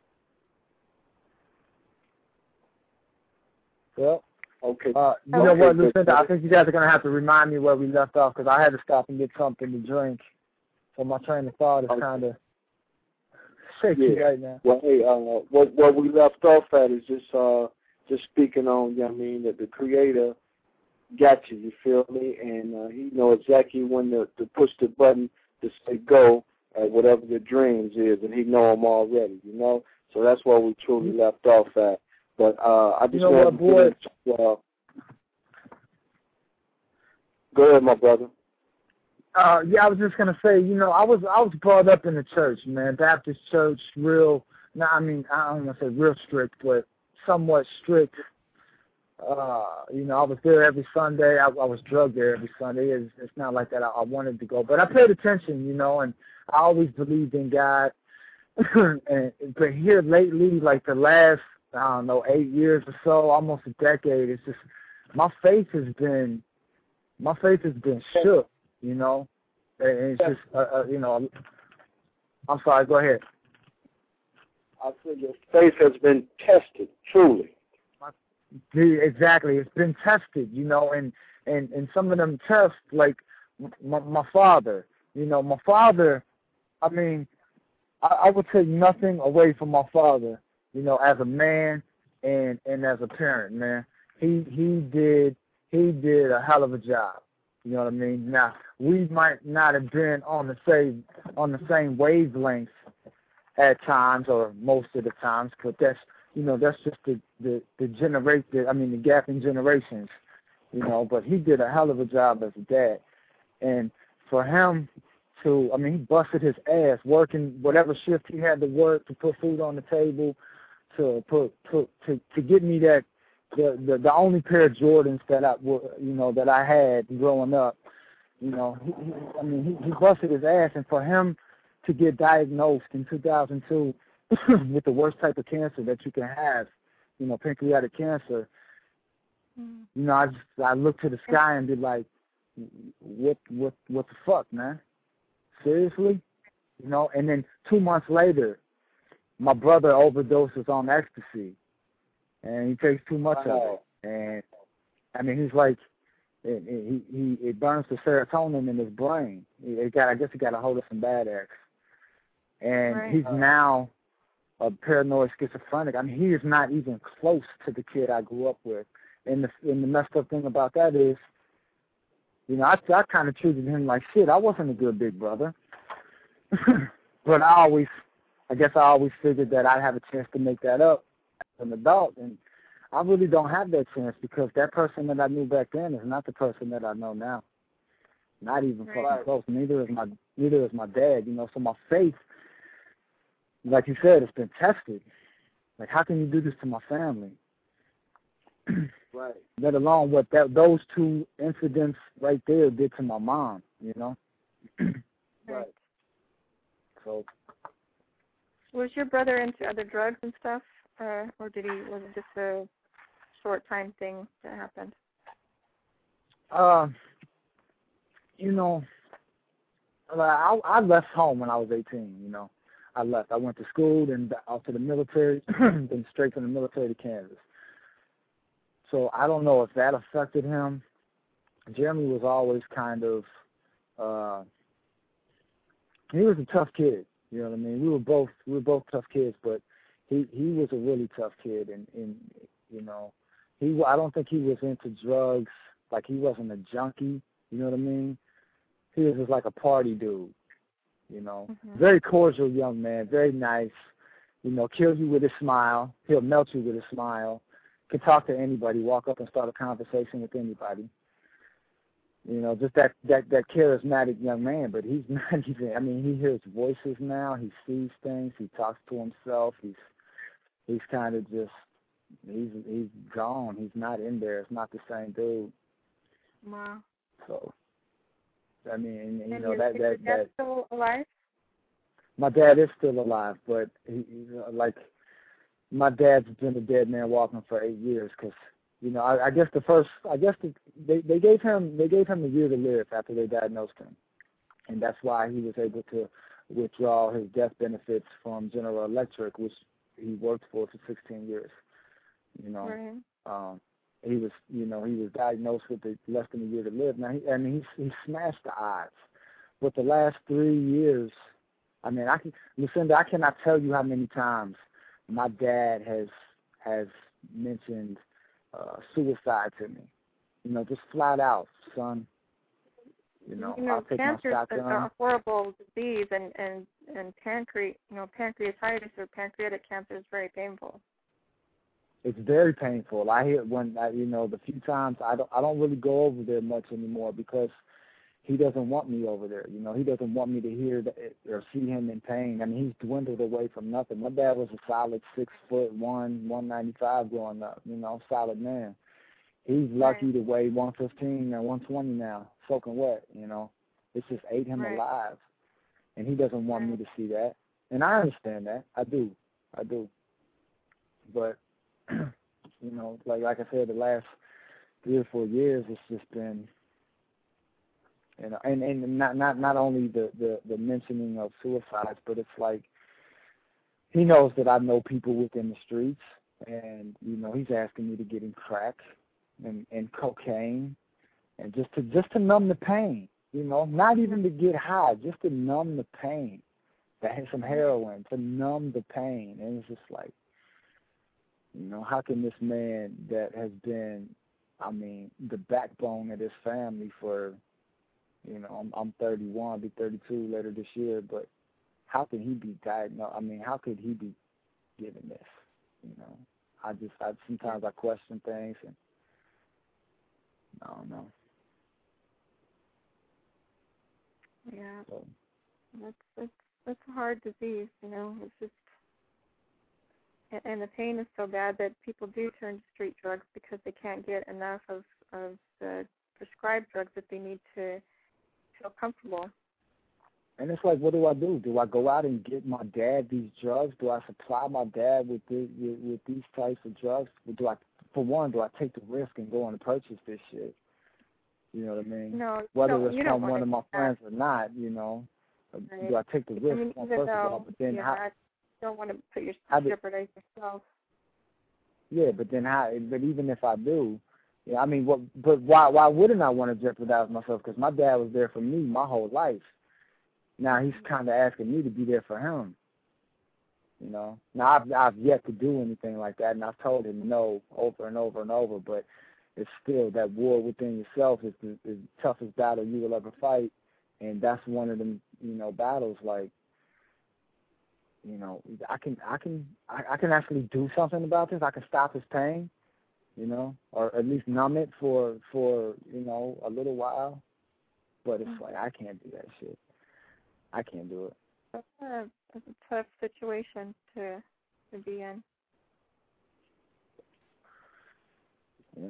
Well, okay. You know what, Lucinda? I think you guys are going to have to remind me where we left off because I had to stop and get something to drink. So my train of thought is kind of shaky right now. Well, hey, what we left off at is just speaking on, you know what I mean, that the Creator got you feel me? And he know exactly when to push the button to say go at whatever the dreams is, and he know them already, you know? So that's where we truly left off at. But I just want to go ahead, my brother. Yeah, I was just gonna say, you know, I was brought up in the church, man, Baptist church, real. No, I mean, I don't want to say real strict, but somewhat strict. You know, I was there every Sunday. I was drugged there every Sunday. It's not like that. I wanted to go, but I paid attention, you know, and I always believed in God. But here lately, like the last, I don't know, 8 years or so, almost a decade, it's just my faith has been shook, you know. And it's just, you know, I'm sorry, go ahead. I said your faith has been tested, truly. Exactly, it's been tested, you know, and some of them tests, like my father, you know, my father, I mean, I would take nothing away from my father, you know, as a man and as a parent, man. He did a hell of a job. You know what I mean? Now, we might not have been on the same wavelength at times or most of the times, but that's just the gap in generations, you know, but he did a hell of a job as a dad. And for him to, I mean, he busted his ass working whatever shift he had to work to put food on the table, to get me that the only pair of Jordans that I had growing up, you know, he busted his ass, and for him to get diagnosed in 2002 with the worst type of cancer that you can have, you know, pancreatic cancer, you know, I look to the sky and be like, what the fuck, man? Seriously? You know, and then 2 months later, my brother overdoses on ecstasy, and he takes too much of it. And, I mean, he's like, it burns the serotonin in his brain. I guess he got a hold of some bad X. And he's now a paranoid schizophrenic. I mean, he is not even close to the kid I grew up with. And the messed up thing about that is, you know, I kind of treated him like shit. I wasn't a good big brother. But I guess I always figured that I'd have a chance to make that up as an adult. And I really don't have that chance because that person that I knew back then is not the person that I know now. Not even fucking close. Neither is my dad, you know. So my faith, like you said, it's been tested. Like, how can you do this to my family? Right. Let alone what those two incidents right there did to my mom, you know? Right. So. Was your brother into other drugs and stuff? Or was it just a short time thing that happened? You know, I left home when I was 18, you know. I left. I went to school, then out to the military, then straight from the military to Kansas. So I don't know if that affected him. Jeremy was always kind of, he was a tough kid. You know what I mean? We were both tough kids, but he was a really tough kid, and you know, I don't think he was into drugs. Like, he wasn't a junkie. You know what I mean? He was just like a party dude. You know, very cordial young man, very nice. You know, kills you with a smile. He'll melt you with a smile. Can talk to anybody, walk up and start a conversation with anybody. You know, just that charismatic young man. But he's not even. I mean, he hears voices now. He sees things. He talks to himself. He's kind of just. He's gone. He's not in there. It's not the same dude. Wow. So. I mean, you know, is your dad still alive? My dad is still alive, but he's like, my dad's been a dead man walking for 8 years because, I guess they gave him a year to live after they diagnosed him, and that's why he was able to withdraw his death benefits from General Electric, which he worked for 16 years. Right. He was diagnosed with less than a year to live. Now he smashed the odds. But the last 3 years, Lucinda, I cannot tell you how many times my dad has mentioned suicide to me. Just flat out, son. I'll take my cancer shotgun. is a horrible disease, and pancreatitis or pancreatic cancer is very painful. It's very painful. I hear the few times I don't really go over there much anymore because he doesn't want me over there. He doesn't want me to hear or see him in pain. He's dwindled away from nothing. My dad was a solid 6'1", 195 growing up. Solid man. He's lucky to weigh 115 or 120 now, soaking wet. It's just ate him alive, and he doesn't want me to see that. And I understand that. I do. But like I said, the last 3 or 4 years, it's just been, and not only the mentioning of suicides, but it's like he knows that I know people within the streets, and he's asking me to get him crack and cocaine, and just to numb the pain, not even to get high, just to numb the pain. Some heroin to numb the pain, and it's just like, how can this man that has been, the backbone of this family for, I'm 31, I'll be 32 later this year, but how can he be diagnosed? How could he be given this? Sometimes I question things, and I don't know. Yeah, so. That's a hard disease, It's just, and the pain is so bad that people do turn to street drugs because they can't get enough of the prescribed drugs that they need to feel comfortable. And it's like, what do? Do I go out and get my dad these drugs? Do I supply my dad with these types of drugs? Do I take the risk and go and purchase this shit? You know what I mean? No, whether it's from one of my friends or not, Right. Do I take the risk? First of all, but then I don't want to put jeopardize yourself. Yeah, but then But even if I do, But why wouldn't I want to jeopardize myself? Because my dad was there for me my whole life. Now he's kind of asking me to be there for him. Now I've yet to do anything like that, and I've told him no over and over and over. But it's still that war within yourself is the toughest battle you will ever fight, and that's one of them. Battles like. I can actually do something about this. I can stop his pain. Or at least numb it for a little while. But it's like I can't do that shit. I can't do it. That's a tough situation to be in. Yeah.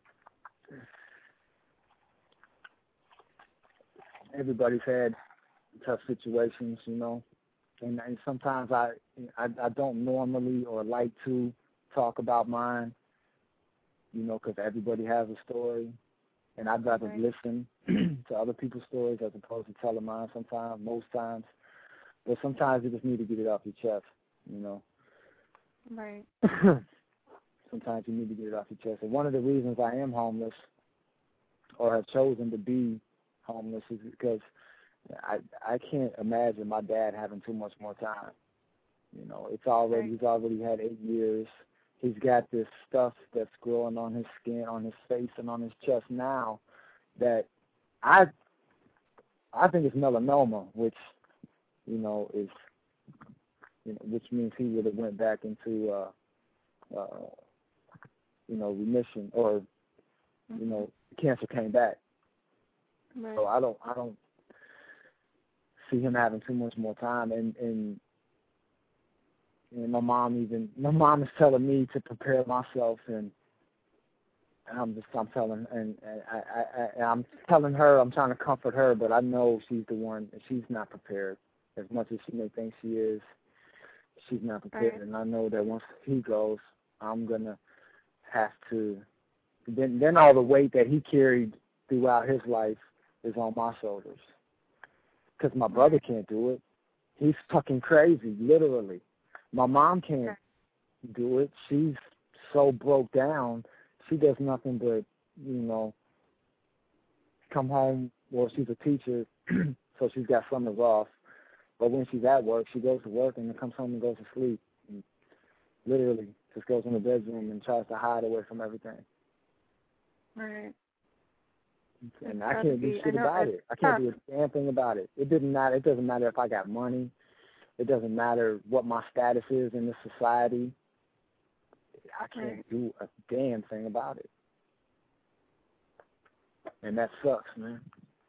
Everybody's had tough situations, and sometimes I don't normally or like to talk about mine. Because everybody has a story, and I'd rather listen to other people's stories as opposed to telling mine sometimes, most times. But sometimes you just need to get it off your chest, Right. Sometimes you need to get it off your chest. And one of the reasons I am homeless or have chosen to be homeless is because I can't imagine my dad having too much more time. He's already had 8 years. He's got this stuff that's growing on his skin, on his face, and on his chest now that I think it's melanoma, which is which means he would have went back into remission, or cancer came back. Right. So I don't see him having too much more time, and my mom is telling me to prepare myself, and I'm telling her, I'm trying to comfort her, but I know she's the one, she's not prepared. As much as she may think she is, she's not prepared. Right. And I know that once he goes, I'm gonna have to then all the weight that he carried throughout his life is on my shoulders. Because my brother can't do it. He's fucking crazy, literally. My mom can't do it. She's so broke down. She does nothing but, come home. Well, she's a teacher, so she's got summers off. But when she's at work, she goes to work and then comes home and goes to sleep. And literally just goes in the bedroom and tries to hide away from everything. Right. And I can't do shit about it. I can't do a damn thing about it. It doesn't matter. It doesn't matter if I got money. It doesn't matter what my status is in this society. I can't do a damn thing about it. And that sucks, man.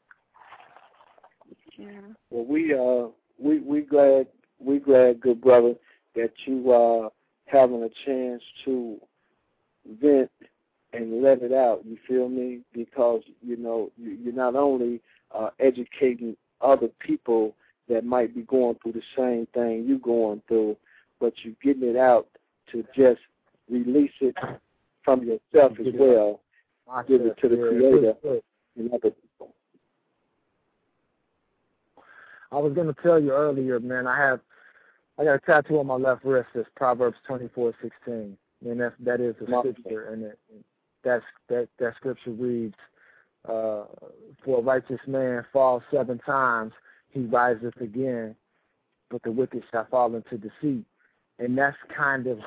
Yeah. Well, we glad, good brother, that you are having a chance to vent and let it out. You feel me? Because you're not only educating other people that might be going through the same thing you're going through, but you're getting it out to just release it from yourself as well. Give it to the Creator and other people. I was going to tell you earlier, man, I got a tattoo on my left wrist that's Proverbs 24:16, and that is the scripture, and that scripture reads, "For a righteous man falls 7 times, he riseth again, but the wicked shall fall into deceit." And that's kind of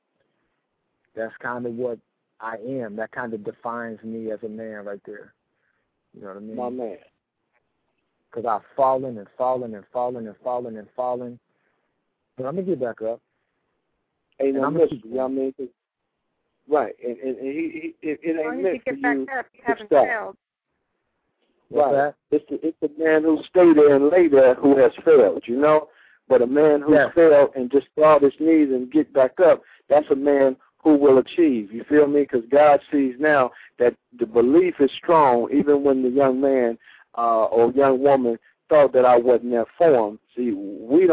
what I am. That kind of defines me as a man right there. You know what I mean? My man. Because I've fallen and fallen and fallen and fallen and fallen. But I'm going to get back up. Ain't no mystery, you know what I mean? Right. And it ain't meant for you to stop. Right. It's the man who stayed there and lay there who has failed, But a man who failed and just fall his knees and get back up, that's a man who will achieve. You feel me? Because God sees now that the belief is strong, even when the young man or young woman thought that I wasn't there for him. See, we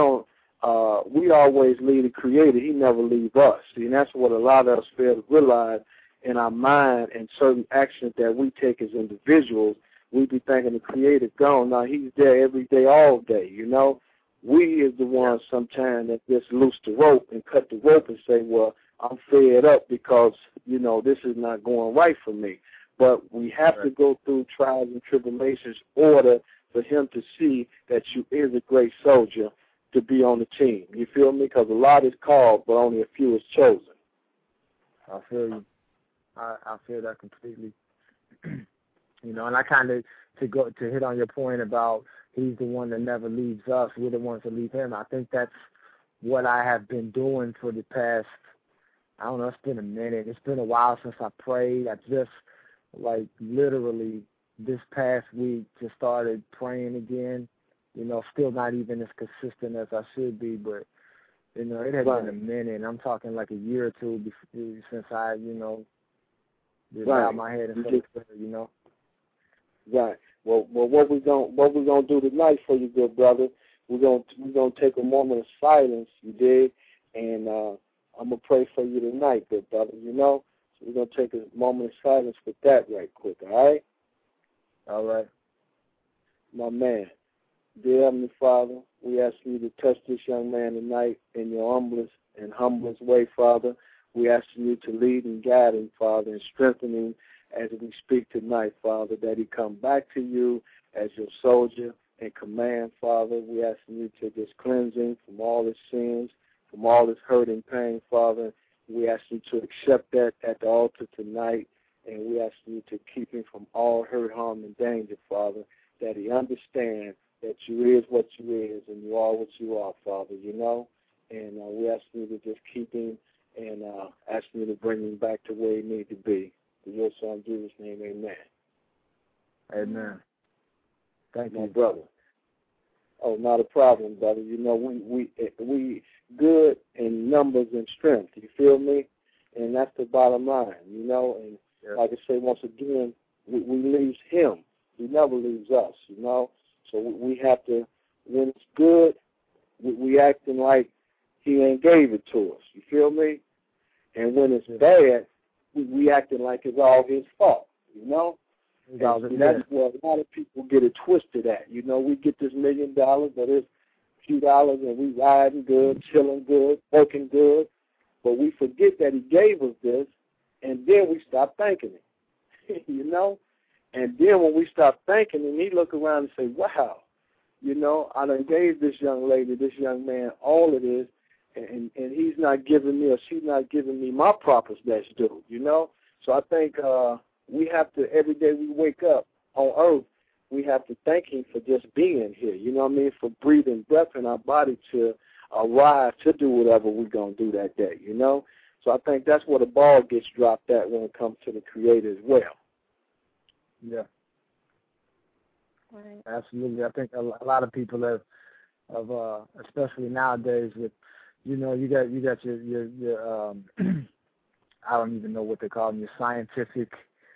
always leave the Creator. He never leave us. See, and that's what a lot of us fail to realize in our mind and certain actions that we take as individuals. We be thinking the Creator gone. Now, He's there every day, all day, We is the ones sometimes that just loose the rope and cut the rope and say, well, I'm fed up because, this is not going right for me. But we have to go through trials and tribulations in order for Him to see that you is a great soldier to be on the team. You feel me? Because a lot is called, but only a few is chosen. I feel you. I feel that completely. And I kind of, to hit on your point about He's the one that never leaves us, we're the ones that leave Him. I think that's what I have been doing for the past, I don't know, it's been a minute. It's been a while since I prayed. I just, literally this past week just started praying again. Still not even as consistent as I should be, but, it had been a minute. I'm talking like a year or two since I, just bowed my head and said, Right. Well, what we gonna do tonight for you, good brother? We're gonna take a moment of silence, you dig, and I'm gonna pray for you tonight, good brother. So we're gonna take a moment of silence with that right quick. All right. All right. My man, dear Heavenly Father, we ask you to touch this young man tonight in your humblest way, Father. We ask you to lead and guide him, Father, and strengthen him as we speak tonight, Father, that he come back to you as your soldier and command, Father. We ask you to just cleanse him from all his sins, from all his hurt and pain, Father. We ask you to accept that at the altar tonight, and we ask you to keep him from all hurt, harm, and danger, Father, that he understand that you is what you is and you are what you are, Father, And we ask you to just keep him and ask you to bring him back to where he needs to be. In your Son, Jesus' name, amen. Amen. Thank you, brother. Oh, not a problem, brother. We good in numbers and strength. You feel me? And that's the bottom line, And like I say, once again, we leave Him. He never leaves us, So we have to, when it's good, we acting like He ain't gave it to us. You feel me? And when it's bad, we acting like it's all his fault, you know? And that's where a lot of people get it twisted at. You know, we get this $1 million, but it's a few dollars, and we riding good, chilling good, working good, but we forget that he gave us this, and then we stop thanking him, you know? And then when we stop thanking him, he look around and say, wow, you know, I done gave this young lady, this young man all of this, and he's not giving me or she's not giving me my proper that's due, you know? So I think we have to, every day we wake up on earth, we have to thank him for just being here, you know what I mean, for breathing breath in our body to arrive to do whatever we're going to do that day, you know? So I think that's where the ball gets dropped at when it comes to the Creator as well. Yeah. Right. Absolutely. I think a lot of people have especially nowadays with, you know, you got your I don't even know what they call them, your scientific,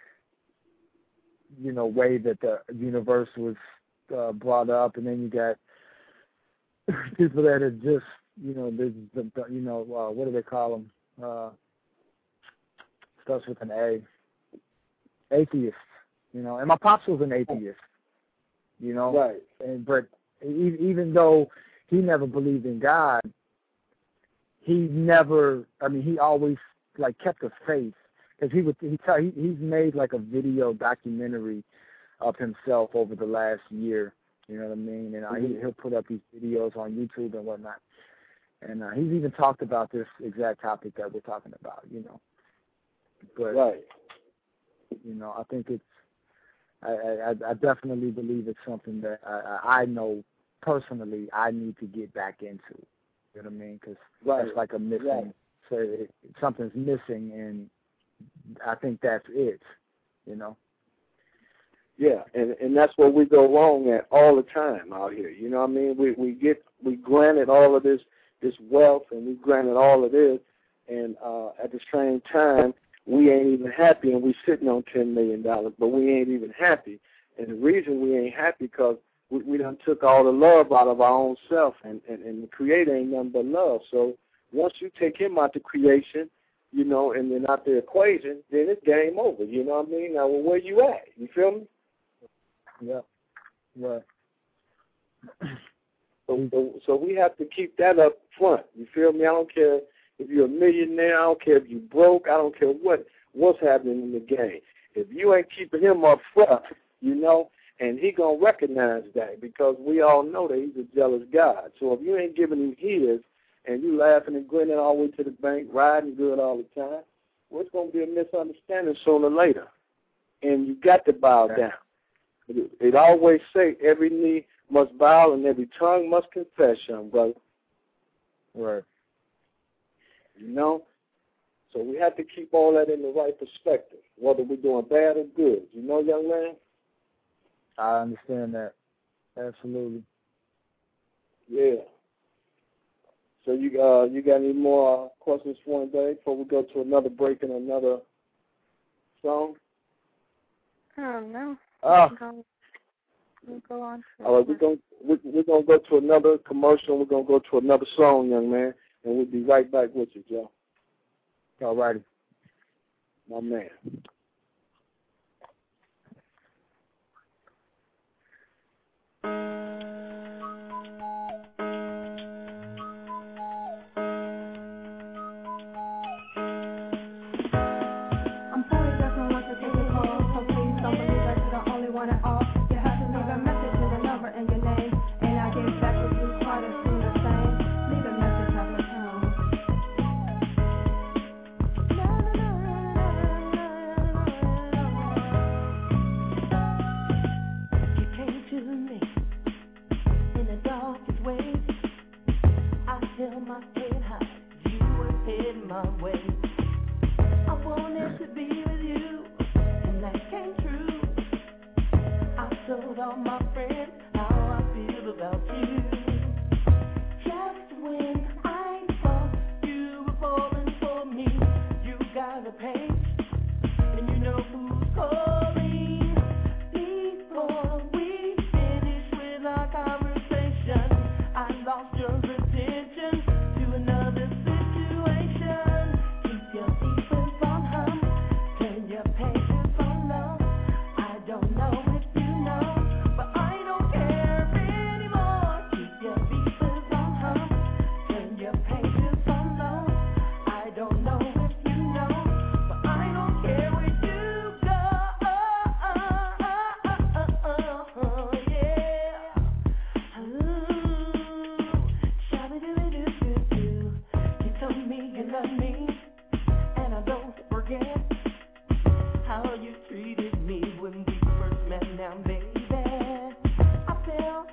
you know, way that the universe was brought up, and then you got people that are just, you know, you know, what do they call them? Starts with an A. Atheists, you know. And my pops was an atheist, you know. Right. But even though he never believed in God, he always like kept a faith, because he's made like a video documentary of himself over the last year. You know what I mean? And he'll put up these videos on YouTube and whatnot. And he's even talked about this exact topic that we're talking about. You know. But right. You know, I think it's. I definitely believe it's something that I know personally I need to get back into. You know what I mean? Because that's like a missing. Right. So something's missing, and I think that's it. You know. Yeah, and that's where we go wrong at all the time out here. You know what I mean? We granted all of this wealth, and we granted all of this, and at the same time, we ain't even happy, and we sitting on $10 million, but we ain't even happy. And the reason we ain't happy because we done took all the love out of our own self, and the Creator ain't nothing but love. So once you take him out the creation, you know, and then out the equation, then it's game over. You know what I mean? Now, well, where you at? You feel me? Yeah. Right. So we have to keep that up front. You feel me? I don't care if you're a millionaire. I don't care if you broke. I don't care what's happening in the game. If you ain't keeping him up front, you know, and he going to recognize that, because we all know that he's a jealous God. So if you ain't giving him his and you laughing and grinning all the way to the bank, riding good all the time, well, it's going to be a misunderstanding sooner or later. And you got to bow down. It always say every knee must bow and every tongue must confess, young brother. Right. You know? So we have to keep all that in the right perspective, whether we're doing bad or good. You know, young man? I understand that. Absolutely. Yeah. So you got any more questions for today before we go to another break and another song? No. We'll go on. All right, we're gonna go to another commercial. We're gonna go to another song, young man, and we'll be right back with you, Joe. All righty, my man.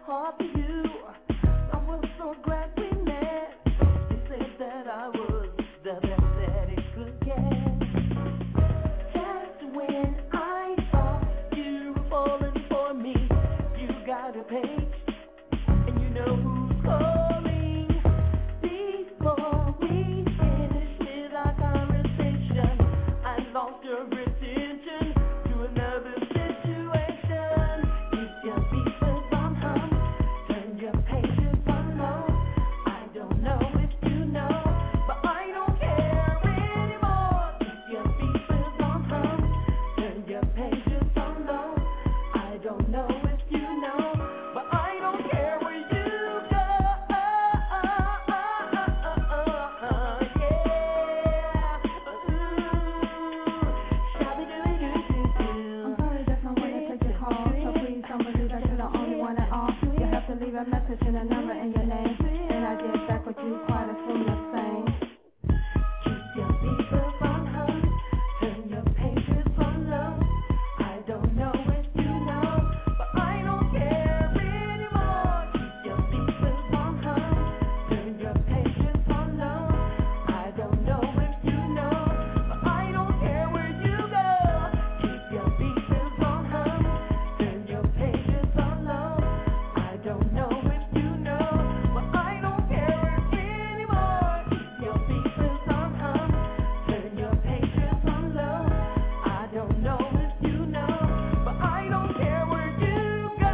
heart for you. I was so glad we met. You said that I was the best that it could get. Just when I thought you were falling for me, you got a page, and you know who's calling. Before we finished with our conversation, I lost your attention to another situation. Keep your pieces on hum, turn your pages on low. I don't know if you know, but I don't care anymore. Keep your pieces on hum, turn your pages on low. I don't know if you know, but I don't care where you go. I'm sorry, that's not when I take your call. So please don't believe that you're the only one at all. You have to leave a message and a number and your name, and I get back with you quite as soon as same. Keep your pieces on hum, turn your pages on low. I don't know if you know, but I don't care anymore. Keep your pieces on hum, turn your pages on low. I don't know if you know, but I don't care where you go. Keep your pieces on hum, turn your pages on low. I don't know if you know, but I don't care anymore. Keep your pieces on hum, turn your pages on low. I don't know if you know, but I don't care where you go.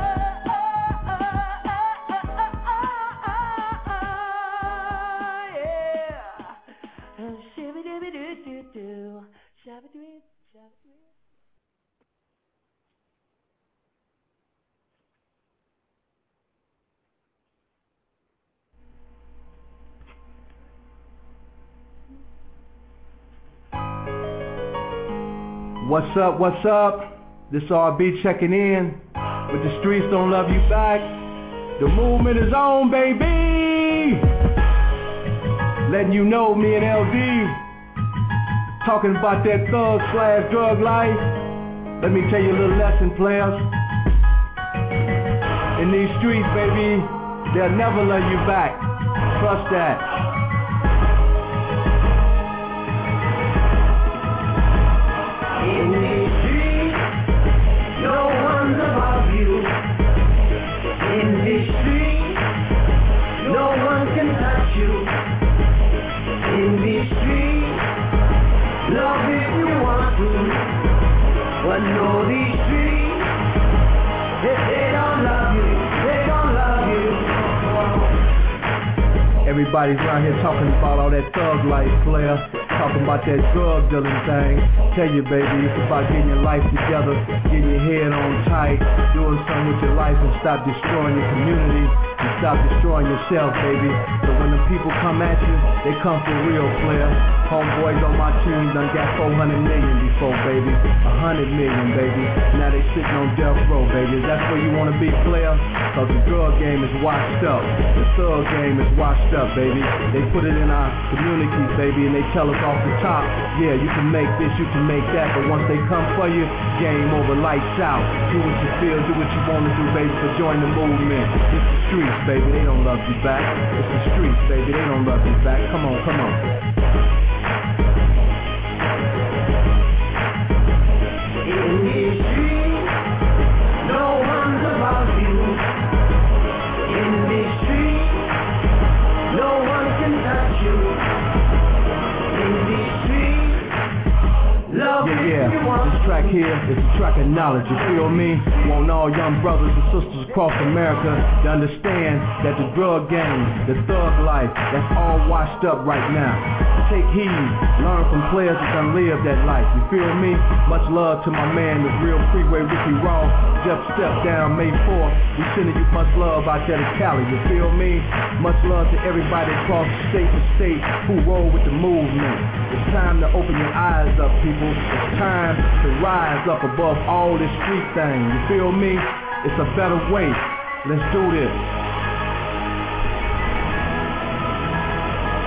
Yeah. Shibby-dibby-doo-doo-doo. Shabba-doo, shabba-doo. What's up, what's up? This RB checking in with The Streets Don't Love You Back. The movement is on, baby! Letting you know, me and LD talking about that thug/drug life. Let me tell you a little lesson, players. In these streets, baby, they'll never love you back. Trust that. In these streets, no one's above you. In these streets, no one can touch you. In these streets, love if you want to, but no, these streets, they don't love you, they don't love you. Everybody's around here talking about all that thug life, player. Talking about that drug dealing thing. Tell you, baby, it's about getting your life together, getting your head on tight, doing something with your life and stop destroying your community and stop destroying yourself, baby. So when the people come at you, they come for real, player. Homeboys on my team done got 400 million before, baby. 100 million, baby. Now they sitting on death row, baby. That's where you wanna be, player? Cause the drug game is washed up. The thug game is washed up, baby. They put it in our communities, baby, and they tell us off the top, yeah, you can make this, you can make that, but once they come for you, game over, lights out. Do what you feel, do what you wanna do, baby, so join the movement. It's the streets, baby, they don't love you back. It's the streets, baby, they don't love you back. Come on, come on. In these streets, no one's above you. In these streets, no one can touch you. In these streets, love Yeah, this track here is a track of knowledge, you feel me? Want all young brothers and sisters across America to understand that the drug game, the thug life, that's all washed up right now. Take heed, learn from players that done lived that life, you feel me? Much love to my man, the real Freeway Ricky Raw, just stepped down May 4th. We sending you much love out there to Cali, you feel me? Much love to everybody across state to state who roll with the movement. It's time to open your eyes up, people. It's time to rise up above all this street thing, you feel me? It's a better way. Let's do this.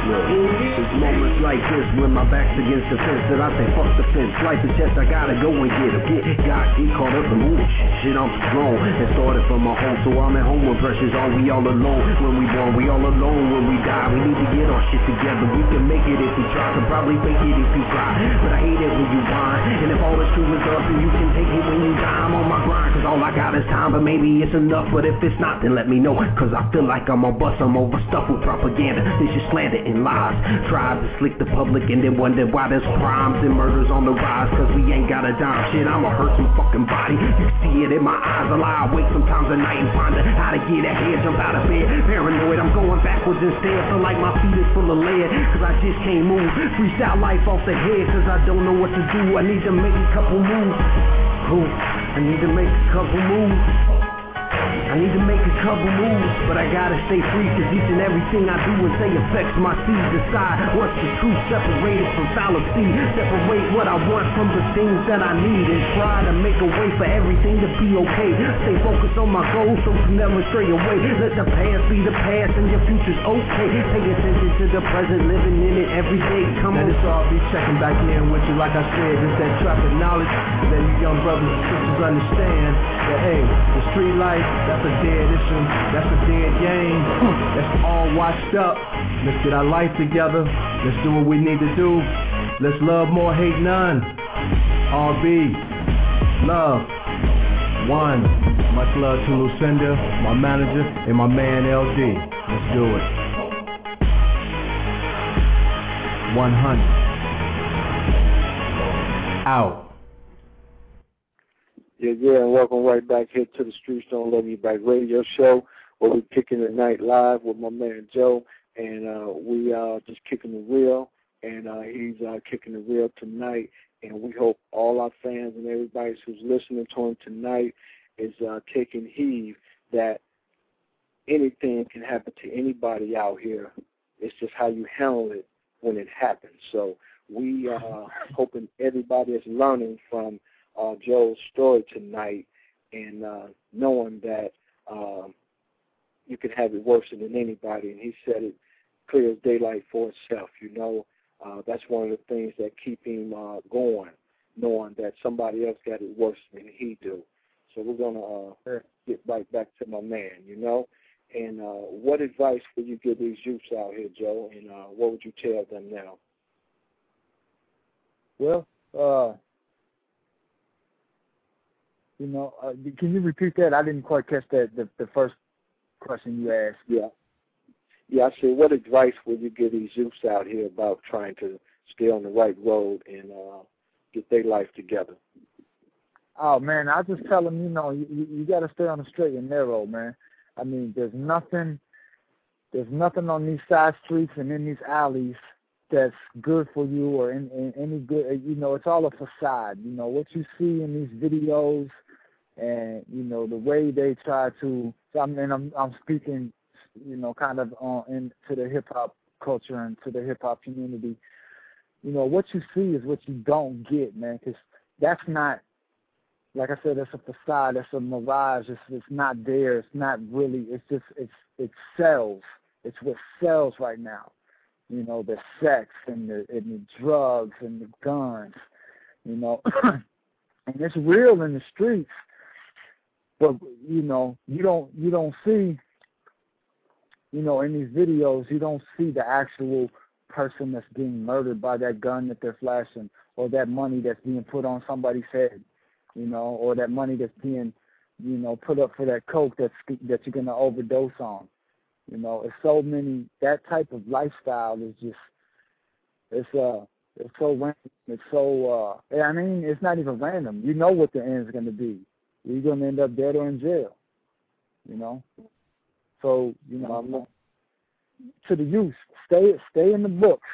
It's moments like this when my back's against the fence that I say fuck the fence. Life is just I gotta go and get caught up in ooh, shit I'm strong. It started from my home, so I'm at home when pressure's on. We all alone when we born, we all alone when we die. We need to get our shit together. We can make it if we try, can probably fake it if you try. But I hate it when you whine. And if all is true is us, then you can take it when you die. I'm on my grind, cause all I got is time. But maybe it's enough, but if it's not, then let me know. Cause I feel like I'm on bus, I'm overstuffed with propaganda. This is slander and lies. Tries to slick the public and then wonder why there's crimes and murders on the rise. Cause we ain't got a dime. Shit, I'ma hurt some fucking body. You see it in my eyes. I lie awake sometimes at night and ponder how to get ahead. Jump out of bed, paranoid. I'm going backwards instead. Feel like my feet is full of lead. Cause I just can't move. Freestyle life off the head. Cause I don't know what to do. I need to make a couple moves. I need to make a couple moves. I need to make a couple moves, but I gotta stay free, cause each and everything I do and say affects my seed. Decide what's the truth, separated from fallacy. Separate what I want from the things that I need, and try to make a way for everything to be okay. Stay focused on my goals so you never stray away. Let the past be the past and your future's okay. Pay attention to the present, living in it every day. Come on. Let us all be checking back in with you, like I said, it's that traffic knowledge. Let you young brothers and sisters understand that, hey, the street life, that's a dead issue, that's a dead game. That's all washed up. Let's get our life together. Let's do what we need to do. Let's love more, hate none. RB, love, one. Much love to Lucinda, my manager, and my man LD. Let's do it. 100. Out. Yeah, and welcome right back here to the Streets Don't Love You Back radio show, where we're kicking the night live with my man Joe, and we are just kicking the real, and he's kicking the real tonight, and we hope all our fans and everybody who's listening to him tonight is taking heed that anything can happen to anybody out here. It's just how you handle it when it happens. So we are hoping everybody is learning from Joe's story tonight, and knowing that you can have it worse than anybody, and he said it clear as daylight for itself. That's one of the things that keep him going, knowing that somebody else got it worse than he do. So we're gonna get right back to my man, And what advice would you give these youths out here, Joe? And what would you tell them now? Well, can you repeat that? I didn't quite catch that, the first question you asked. Yeah, I said, what advice would you give these youths out here about trying to stay on the right road and get their life together? Oh, man, I just tell them, you got to stay on the straight and narrow, man. I mean, there's nothing on these side streets and in these alleys that's good for you or in any good, it's all a facade. What you see in these videos and, the way they try to, I'm speaking, kind of into the hip-hop culture and to the hip-hop community. What you see is what you don't get, man, because that's not, like I said, that's a facade, that's a mirage, it's not there, it's not really, it sells. It's what sells right now. The sex and the drugs and the guns, and it's real in the streets, but you don't see, in these videos, you don't see the actual person that's being murdered by that gun that they're flashing, or that money that's being put on somebody's head, or that money that's being, put up for that coke that you're gonna overdose on. It's so many, that type of lifestyle is just, it's so random. It's so, it's not even random. You know what the end is going to be. You're going to end up dead or in jail, So, to the youth, stay in the books,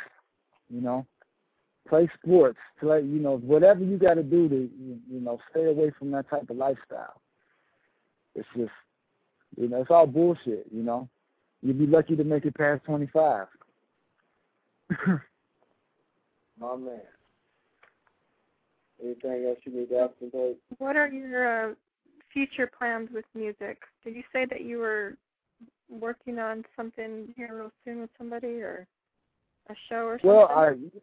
play sports, whatever you got to do to, stay away from that type of lifestyle. It's just, it's all bullshit, You'd be lucky to make it past 25. My man. Anything else you need to ask me? What are your future plans with music? Did you say that you were working on something here real soon with somebody, or? a show or something?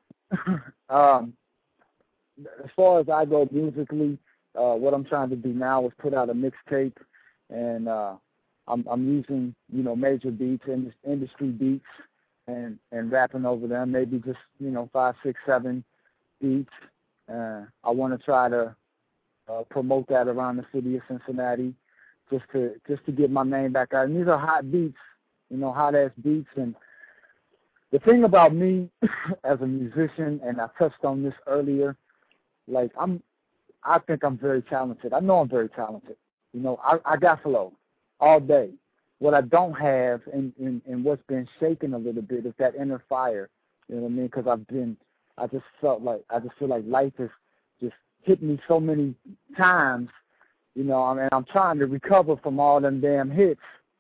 Well, as far as I go musically, what I'm trying to do now is put out a mixtape, and I'm using, major beats, industry beats, and rapping over them. Maybe just 5, 6, 7 beats. I want to try to promote that around the city of Cincinnati, just to get my name back out. And these are hot beats, hot ass beats. And the thing about me as a musician, and I touched on this earlier, like I think I'm very talented. I know I'm very talented. I got flow all day. What I don't have, and what's been shaken a little bit, is that inner fire. You know what I mean? Because I just feel like life has just hit me so many times. And I'm trying to recover from all them damn hits,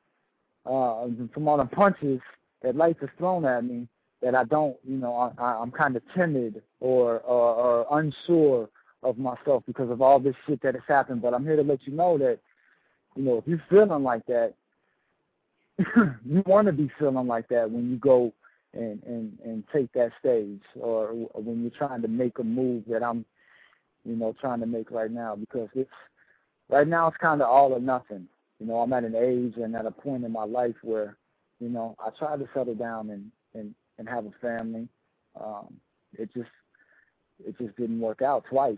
from all them punches that life has thrown at me. That I don't, I'm kind of timid or unsure of myself because of all this shit that has happened. But I'm here to let you know that, if you're feeling like that, you want to be feeling like that when you go and take that stage, or when you're trying to make a move that I'm, trying to make right now, because right now it's kind of all or nothing. I'm at an age and at a point in my life where, I try to settle down and have a family. It just didn't work out twice,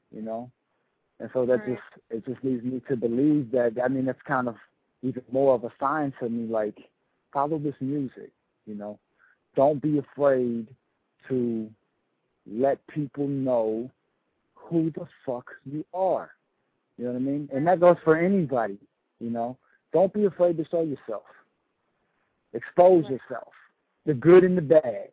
and so it just leads me to believe that, that's kind of even more of a sign to me, like, follow this music, Don't be afraid to let people know who the fuck you are. You know what I mean? And that goes for anybody, Don't be afraid to show yourself. Expose yourself. The good and the bad,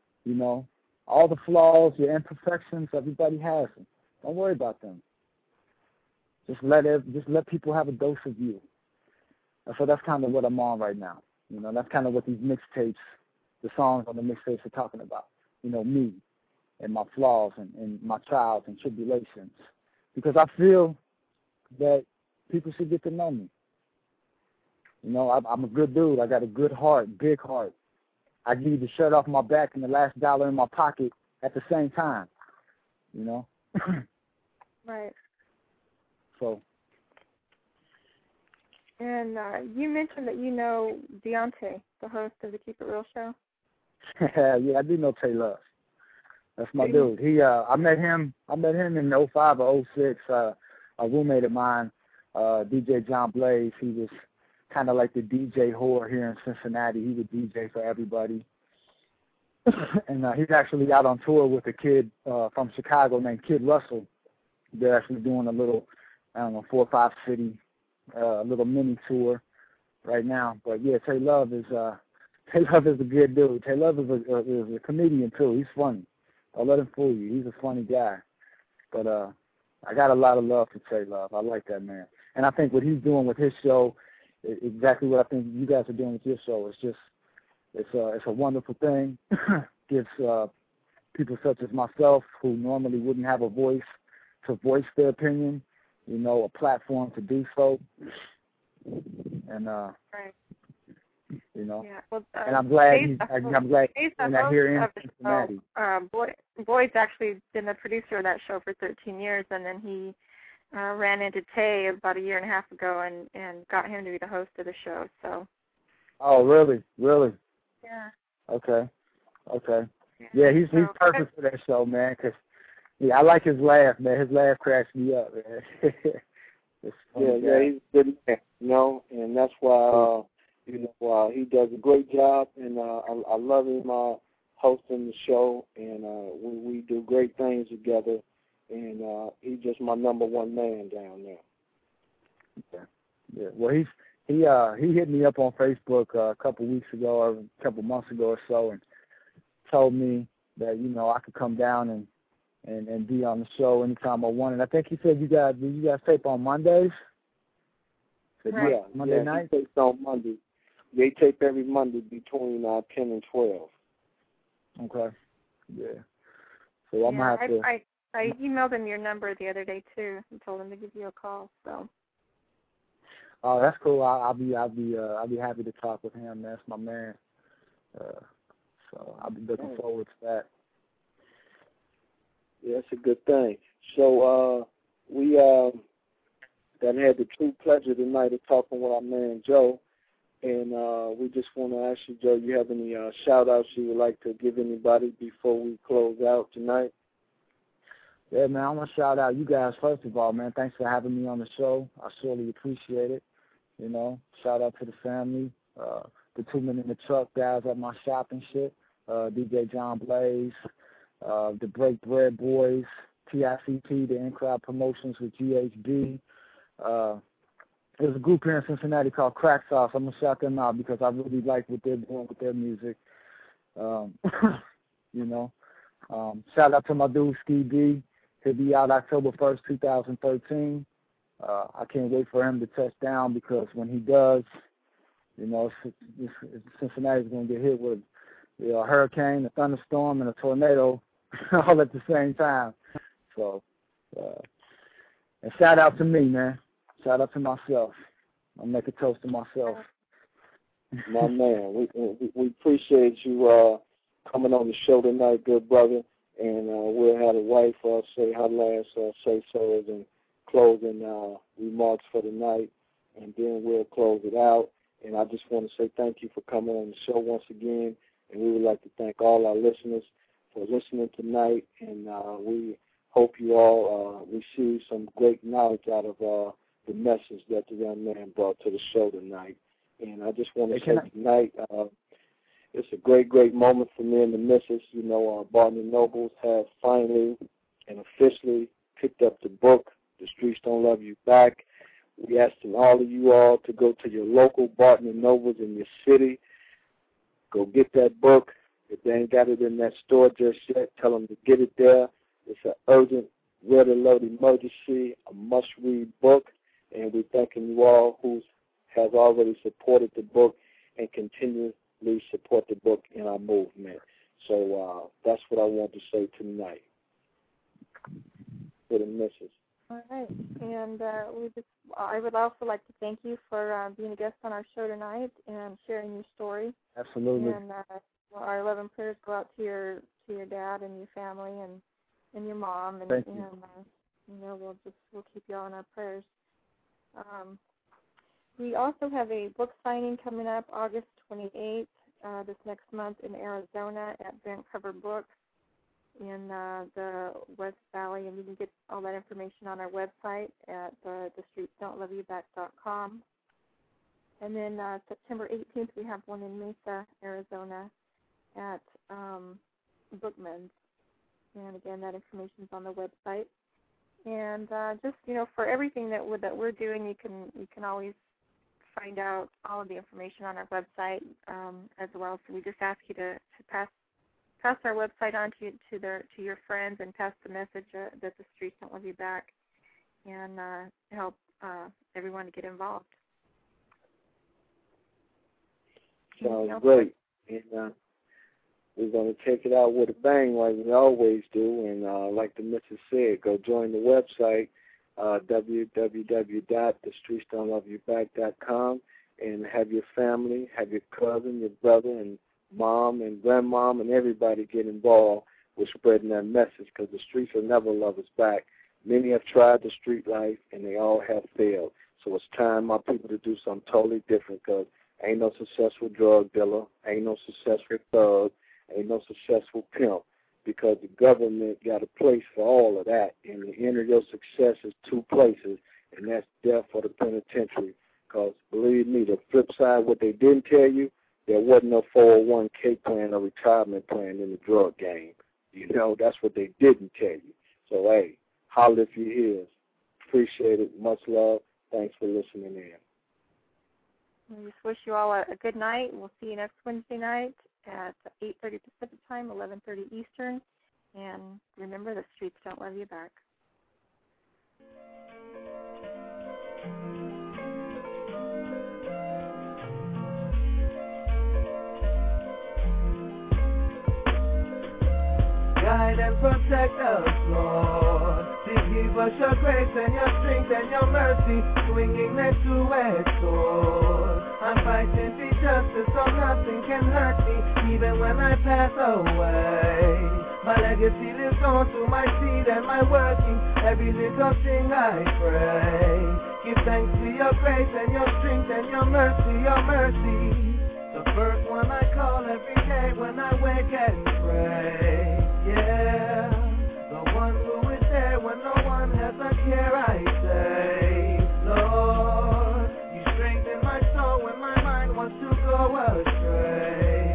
all the flaws, your imperfections, everybody has them. Don't worry about them. Just let people have a dose of you. And so that's kind of what I'm on right now. That's kind of what these mixtapes, the songs on the mixtapes are talking about. Me and my flaws and my trials and tribulations. Because I feel that people should get to know me. I'm a good dude. I got a good heart, big heart. I give you the shirt off my back and the last dollar in my pocket at the same time, Right. So. And you mentioned that you know Deontay, the host of the Keep It Real show. Yeah, I do know Tay Love. That's my dude. I met him in 05 or 06. A roommate of mine, DJ John Blaze, he was kind of like the DJ whore here in Cincinnati. He would DJ for everybody. And he's actually out on tour with a kid from Chicago named Kid Russell. They're actually doing a little, 4 or 5 city, little mini tour right now. But yeah, Tay Love is a good dude. Tay Love is a comedian too. He's funny. Don't let him fool you. He's a funny guy. But I got a lot of love for Tay Love. I like that man. And I think what he's doing with his show, exactly what I think you guys are doing with your show. It's a wonderful thing. Gives people such as myself, who normally wouldn't have a voice, to voice their opinion, a platform to do so. And right. Yeah. Well, and I'm glad he's here in Cincinnati. Boyd's actually been the producer of that show for 13 years, and then he ran into Tay about a year and a half ago and got him to be the host of the show. So. Oh, really? Really? Yeah. Okay. Yeah, he's perfect for that show, man. Cause I like his laugh, man. His laugh cracks me up, man. He's a good man, and that's why he does a great job, and I love him hosting the show, and we do great things together, and he's just my number one man down there. Okay. Yeah. Well, he hit me up on Facebook a couple weeks ago or a couple months ago or so, and told me that I could come down and be on the show anytime I wanted. I think he said you guys tape on Mondays. Right. Yeah, Monday night. He tapes on Monday. They tape every Monday between 10 and 12. Okay. Yeah. So I'm gonna have to. I emailed him your number the other day too and told him to give you a call. So. Oh, that's cool. I'll be happy to talk with him. That's my man. So I'll be looking forward to that. Yeah, that's a good thing. So we done had the true pleasure tonight of talking with our man Joe, and we just want to ask you, Joe, you have any shout-outs you would like to give anybody before we close out tonight? Yeah, man, I want to shout out you guys first of all, man. Thanks for having me on the show. I surely appreciate it. You know, shout out to the family, the 2 Men in the Truck guys at my shop and shit, DJ John Blaze, the Break Bread Boys, TICP, the In-Crowd Promotions with GHB. There's a group here in Cincinnati called Crack Sauce. I'm going to shout them out because I really like what they're doing with their music. You know, shout out to my dude, Steve B. He'll be out October 1st, 2013. I can't wait for him to touch down because when he does, you know, Cincinnati's going to get hit with a hurricane, a thunderstorm, and a tornado all at the same time. So, and shout out to me, man. Shout out to myself. I'll make a toast to myself. My man, we appreciate you coming on the show tonight, good brother. And we'll have the wife say her last say-so and closing remarks for the night, and then we'll close it out. And I just want to say thank you for coming on the show once again, and we would like to thank all our listeners for listening tonight, and we hope you all receive some great knowledge out of the message that the young man brought to the show tonight. And I just want to say tonight, it's a great, great moment for me and the missus. You know, Barnes & Nobles have finally and officially picked up the book, The Streets Don't Love You Back. We asking all of you all to go to your local Barnes & Nobles in your city. Go get that book. If they ain't got it in that store just yet, tell them to get it there. It's an urgent, red alert emergency, a must-read book. And we're thanking you all who has already supported the book and continue support the book in our movement. So that's what I want to say tonight for the missus. All right, and I would also like to thank you for being a guest on our show tonight and sharing your story. Absolutely. And our love and prayers go out to your dad and your family and your mom, and thank you. You know, we'll keep you all in our prayers. We also have a book signing coming up August 28th this next month in Arizona at Bent Cover Books in the West Valley, and you can get all that information on our website at thestreetsdon'tloveyouback.com. And then September 18th we have one in Mesa, Arizona at Bookman's. And again, that information is on the website. And just, you know, for everything that we're doing, you can always find out all of the information on our website as well. So we just ask you to pass our website on to your friends and pass the message that the Streets Don't Love You Back, and help everyone to get involved. Sounds great. And we're going to take it out with a bang like we always do. And like the missus said, go join the website, www.thestreetsdon'tloveyouback.com, and have your family, have your cousin, your brother, and mom and grandmom and everybody get involved with spreading that message, because the streets will never love us back. Many have tried the street life, and they all have failed. So it's time, my people, to do something totally different, because ain't no successful drug dealer, ain't no successful thug, ain't no successful pimp, because the government got a place for all of that. And the end of your success is two places, and that's death or the penitentiary. Because believe me, the flip side, what they didn't tell you, there wasn't no 401k plan or retirement plan in the drug game. You know, that's what they didn't tell you. So, hey, holler if you hear us. Appreciate it. Much love. Thanks for listening in. We just wish you all a good night. We'll see you next Wednesday night at 8:30 Pacific Time, 11:30 Eastern. And remember, the streets don't love you back. Guide and protect us, Lord. Give us your grace and your strength and your mercy, swinging that two-edged sword. I'm fighting for justice so nothing can hurt me, even when I pass away. My legacy lives on through my seed and my working, every little thing I pray. Give thanks for your grace and your strength and your mercy, your mercy. The first one I call every day when I wake and pray. Yeah, the one who is there when no one has a care, I say. Lord, you strengthen my soul when my mind wants to go astray.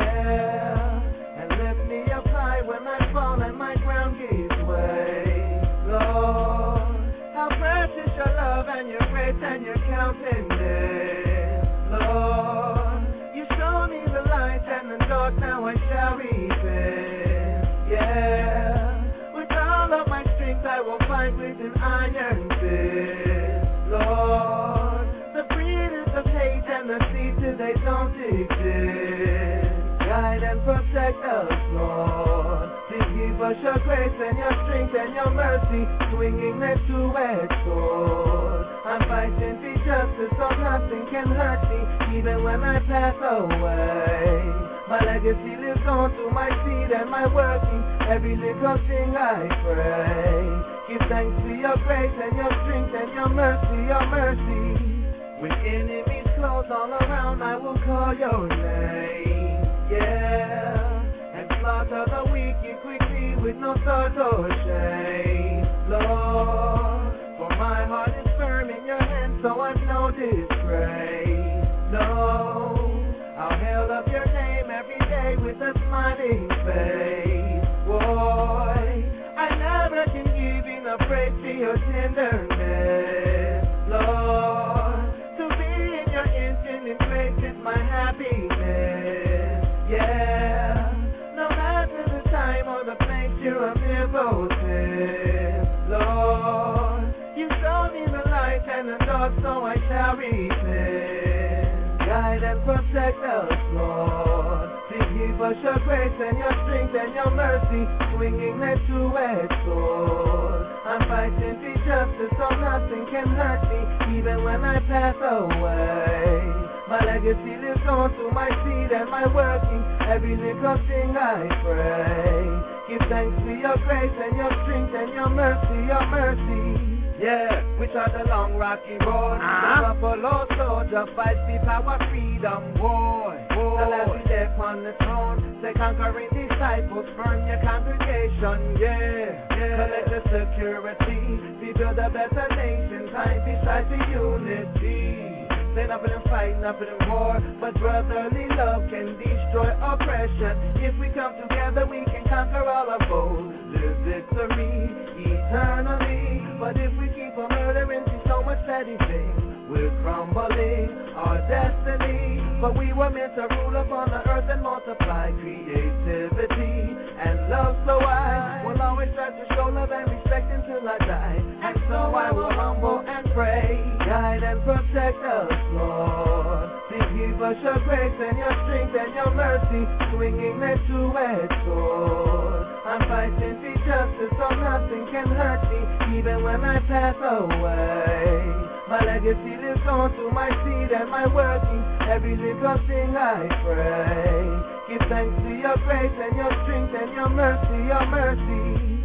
Yeah, and lift me up high when I fall and my ground gives way. Lord, how precious your love and your grace and your countenance. Lord, you show me the light and the dark, now I shall repent. Yeah, with all of my strength I will fight with an iron fist. Lord, the breeders of hate and the seed today don't exist. Guide and protect us, Lord. Give us your grace and your strength and your mercy, swinging that two-edged sword. I'm fighting for justice so nothing can hurt me, even when I pass away. My legacy lives on through my seed and my working, every little thing I pray. Give thanks for your grace and your strength and your mercy, your mercy. When enemies close all around, I will call your name. Yeah, and slaughter the wicked quickly with no thought or shame. Lord, for my heart is firm in your hands, so I know disgrace. No, I'll hail up your name every day with a smiling face. Boy, I never can give enough praise to your tenderness. Lord, to be in your infinite grace is my happiness. Yeah, no matter the time or the place, you're omnipotent. Lord, you show me the light and the dark, so I shall repent. Guide and protect us, Lord. Give us your grace and your strength and your mercy, swinging that two-edged sword. I'm fighting for justice so nothing can hurt me, even when I pass away. My legacy lives on through my seed and my working, every little thing I pray. Give thanks for your grace and your strength and your mercy, your mercy. Yeah, which are the long rocky roads. The buffalo soldier fights the power freedom war. The last is there on the throne, say conquering disciples, burn your congregation. Yeah, collect the security, we build a better nation, time beside the unity. Say nothing in fight, nothing in war, but brotherly love can destroy oppression. If we come together, we can conquer all our foes. Live victory eternally. But if we keep on murdering, see so much petty things, we're crumbling our destiny. But we were meant to rule upon the earth and multiply creativity and love. So I will always try to show love and respect until I die. And so I will humble and pray, guide and protect us, Lord. Give us your grace and your strength and your mercy, swinging that two-edged sword. I'm fighting for justice so nothing can hurt me, even when I pass away. My legacy lives on through my seed and my working, every little thing I pray. Give thanks to your grace and your strength and your mercy, your mercy.